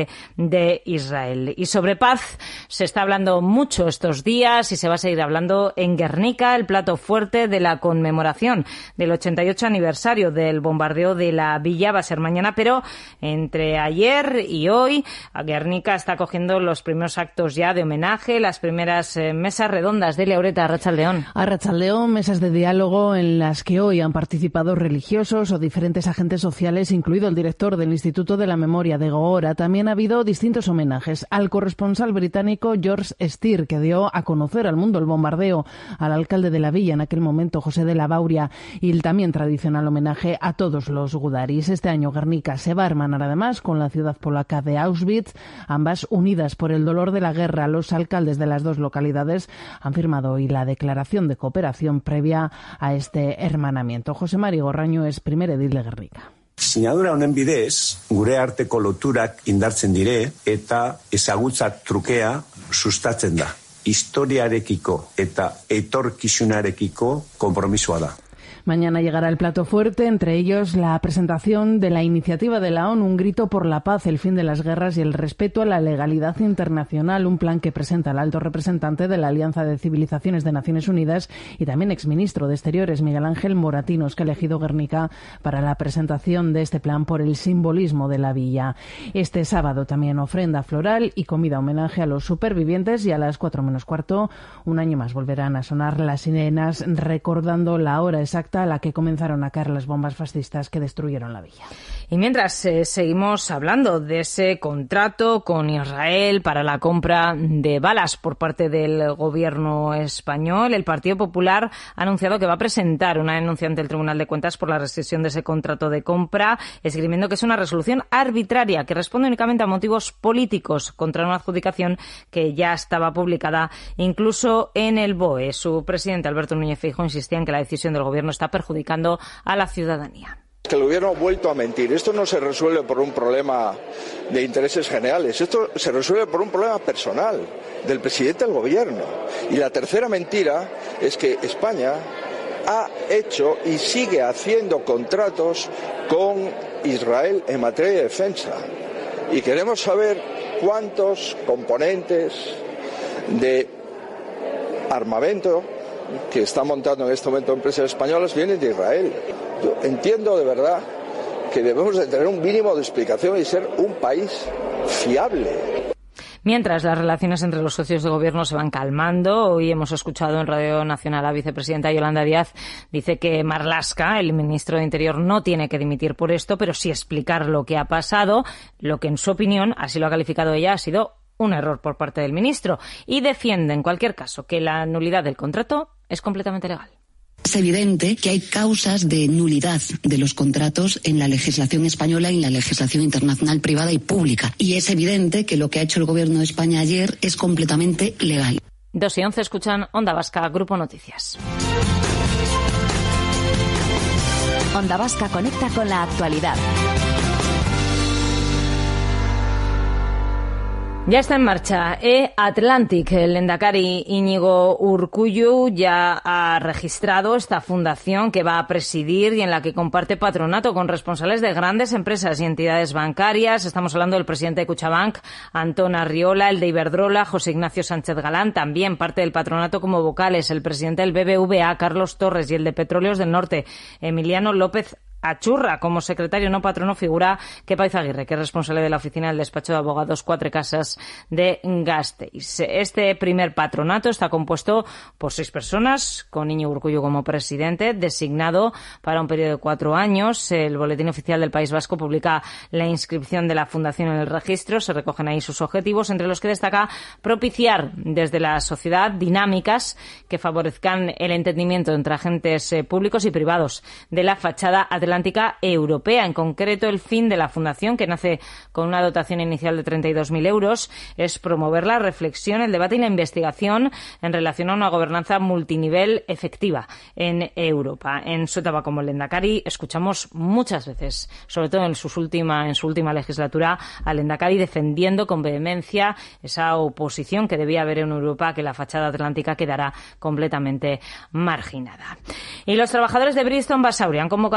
parte de Israel. Y sobre paz se está hablando mucho estos días y se va a seguir hablando en Guernica, el plato fuerte de la conmemoración del ochenta y ocho aniversario del bombardeo de la villa. Va a ser mañana, pero entre ayer y hoy Guernica está cogiendo los primeros actos ya de homenaje, las primeras eh, mesas redondas de Leureta. Arratsaldeón. Arratsaldeón, mesas de diálogo en las que hoy han participado religiosos o diferentes agentes sociales, incluido el director del Instituto de la Memoria de Gogora. También ha habido distintos homenajes al corresponsal británico George Steer, que dio a conocer al mundo el bombardeo, al alcalde de la villa en aquel momento, José de la Bauria, y el también tradicional homenaje a todos los gudaris. Este año Guernica se va a hermanar además con la ciudad polaca de Auschwitz, ambas unidas por el dolor de la guerra. Los alcaldes de las dos localidades han firmado hoy la declaración de cooperación previa a este hermanamiento. José Mari Gorraño es primer edil de Guernica. Sinadura honen bidez, gure arteko loturak indartzen dire eta ezagutza trukea sustatzen da. Historiarekiko eta etorkizunarekiko konpromisoa da. Mañana llegará el plato fuerte, entre ellos la presentación de la iniciativa de la ONU, un grito por la paz, el fin de las guerras y el respeto a la legalidad internacional, un plan que presenta el alto representante de la Alianza de Civilizaciones de Naciones Unidas y también exministro de Exteriores, Miguel Ángel Moratinos, que ha elegido Guernica para la presentación de este plan por el simbolismo de la villa. Este sábado también ofrenda floral y comida homenaje a los supervivientes, y a las cuatro menos cuarto, un año más, volverán a sonar las sirenas recordando la hora exacta a la que comenzaron a caer las bombas fascistas que destruyeron la villa. Y mientras eh, seguimos hablando de ese contrato con Israel para la compra de balas por parte del gobierno español, el Partido Popular ha anunciado que va a presentar una denuncia ante el Tribunal de Cuentas por la rescisión de ese contrato de compra, esgrimiendo que es una resolución arbitraria que responde únicamente a motivos políticos contra una adjudicación que ya estaba publicada incluso en el B O E. Su presidente, Alberto Núñez Feijóo, insistía en que la decisión del gobierno está perjudicando a la ciudadanía. Que el gobierno ha vuelto a mentir. Esto no se resuelve por un problema de intereses generales. Esto se resuelve por un problema personal del presidente del gobierno. Y la tercera mentira es que España ha hecho y sigue haciendo contratos con Israel en materia de defensa. Y queremos saber cuántos componentes de armamento que están montando en este momento empresas españolas vienen de Israel. Yo entiendo de verdad que debemos de tener un mínimo de explicación y ser un país fiable. Mientras las relaciones entre los socios de gobierno se van calmando, hoy hemos escuchado en Radio Nacional a la vicepresidenta Yolanda Díaz, dice que Marlaska, el ministro de Interior, no tiene que dimitir por esto, pero sí explicar lo que ha pasado, lo que en su opinión, así lo ha calificado ella, ha sido un error por parte del ministro, y defiende en cualquier caso que la nulidad del contrato es completamente legal. Es evidente que hay causas de nulidad de los contratos en la legislación española y en la legislación internacional privada y pública. Y es evidente que lo que ha hecho el Gobierno de España ayer es completamente legal. Dos y once escuchan Onda Vasca, Grupo Noticias. Onda Vasca conecta con la actualidad. Ya está en marcha E-Atlantic. El lehendakari Íñigo Urkullu ya ha registrado esta fundación que va a presidir y en la que comparte patronato con responsables de grandes empresas y entidades bancarias. Estamos hablando del presidente de Kutxabank, Antón Arriola, el de Iberdrola, José Ignacio Sánchez Galán, también parte del patronato como vocales, el presidente del B B V A, Carlos Torres, y el de Petróleos del Norte, Emiliano López Achurra. Como secretario no patrono figura Kepa Izaguirre, que es responsable de la oficina del despacho de abogados Cuatro Casas de Gasteiz. Este primer patronato está compuesto por seis personas, con Íñigo Urkullu como presidente, designado para un periodo de cuatro años. El Boletín Oficial del País Vasco publica la inscripción de la fundación en el registro. Se recogen ahí sus objetivos, entre los que destaca propiciar desde la sociedad dinámicas que favorezcan el entendimiento entre agentes eh, públicos y privados de la fachada atlántica europea. En concreto, el fin de la fundación, que nace con una dotación inicial de treinta y dos mil euros, es promover la reflexión, el debate y la investigación en relación a una gobernanza multinivel efectiva en Europa. En su etapa como lehendakari escuchamos muchas veces, sobre todo en, sus última, en su última legislatura, al lehendakari defendiendo con vehemencia esa oposición que debía haber en Europa, que la fachada atlántica quedará completamente marginada. Y los trabajadores de Bristol Basauri han convocado otras cuatro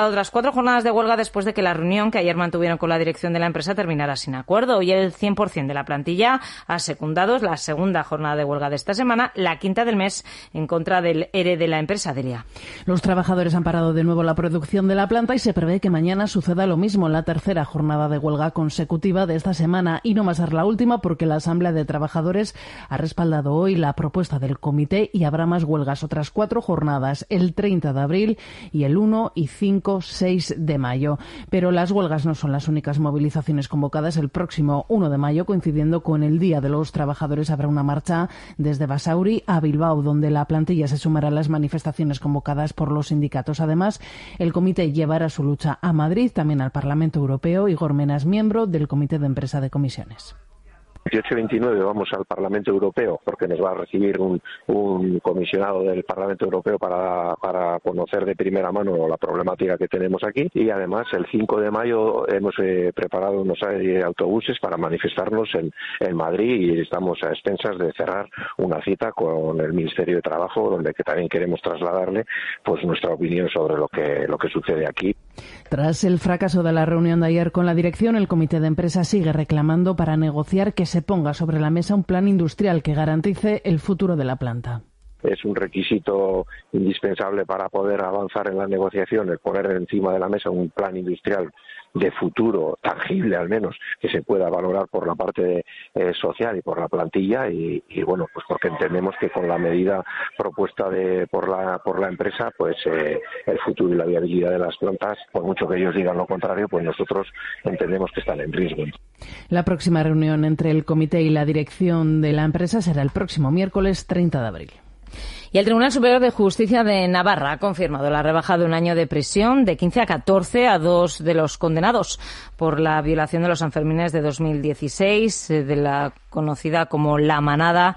Cuatro jornadas de huelga después de que la reunión que ayer mantuvieron con la dirección de la empresa terminara sin acuerdo. Y el cien por ciento de la plantilla ha secundado la segunda jornada de huelga de esta semana, la quinta del mes, en contra del E R E de la empresa, Delia. Los trabajadores han parado de nuevo la producción de la planta y se prevé que mañana suceda lo mismo, la tercera jornada de huelga consecutiva de esta semana. Y no va a ser la última porque la Asamblea de Trabajadores ha respaldado hoy la propuesta del comité y habrá más huelgas, otras cuatro jornadas, el treinta de abril y el uno y cinco seis de mayo. Pero las huelgas no son las únicas movilizaciones convocadas. El próximo uno de mayo, coincidiendo con el Día de los Trabajadores, habrá una marcha desde Basauri a Bilbao, donde la plantilla se sumará a las manifestaciones convocadas por los sindicatos. Además, el comité llevará su lucha a Madrid, también al Parlamento Europeo. Igor Mena es miembro del Comité de Empresa de Comisiones. veintiocho y veintinueve vamos al Parlamento Europeo porque nos va a recibir un, un comisionado del Parlamento Europeo para, para conocer de primera mano la problemática que tenemos aquí, y además el cinco de mayo hemos eh, preparado unos eh, autobuses para manifestarnos en, en Madrid, y estamos a expensas de cerrar una cita con el Ministerio de Trabajo, donde que también queremos trasladarle pues nuestra opinión sobre lo que, lo que sucede aquí. Tras el fracaso de la reunión de ayer con la dirección, el Comité de Empresa sigue reclamando para negociar que se ponga sobre la mesa un plan industrial que garantice el futuro de la planta. Es un requisito indispensable para poder avanzar en la negociación, el poner encima de la mesa un plan industrial de futuro, tangible al menos, que se pueda valorar por la parte eh, social y por la plantilla, y, y bueno, pues porque entendemos que con la medida propuesta de, por la por la empresa, pues eh, el futuro y la viabilidad de las plantas, por mucho que ellos digan lo contrario, pues nosotros entendemos que están en riesgo. La próxima reunión entre el comité y la dirección de la empresa será el próximo miércoles treinta de abril. Y el Tribunal Superior de Justicia de Navarra ha confirmado la rebaja de un año de prisión de quince a catorce a dos de los condenados por la violación de los Sanfermines de dos mil dieciséis, de la conocida como La Manada,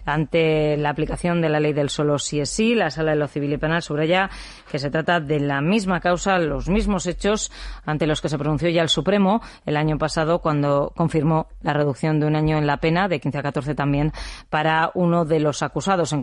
ante la aplicación de la ley del solo sí es sí. La Sala de lo Civil y Penal subraya que se trata de la misma causa, los mismos hechos ante los que se pronunció ya el Supremo el año pasado, cuando confirmó la reducción de un año en la pena, de quince a catorce también, para uno de los acusados. En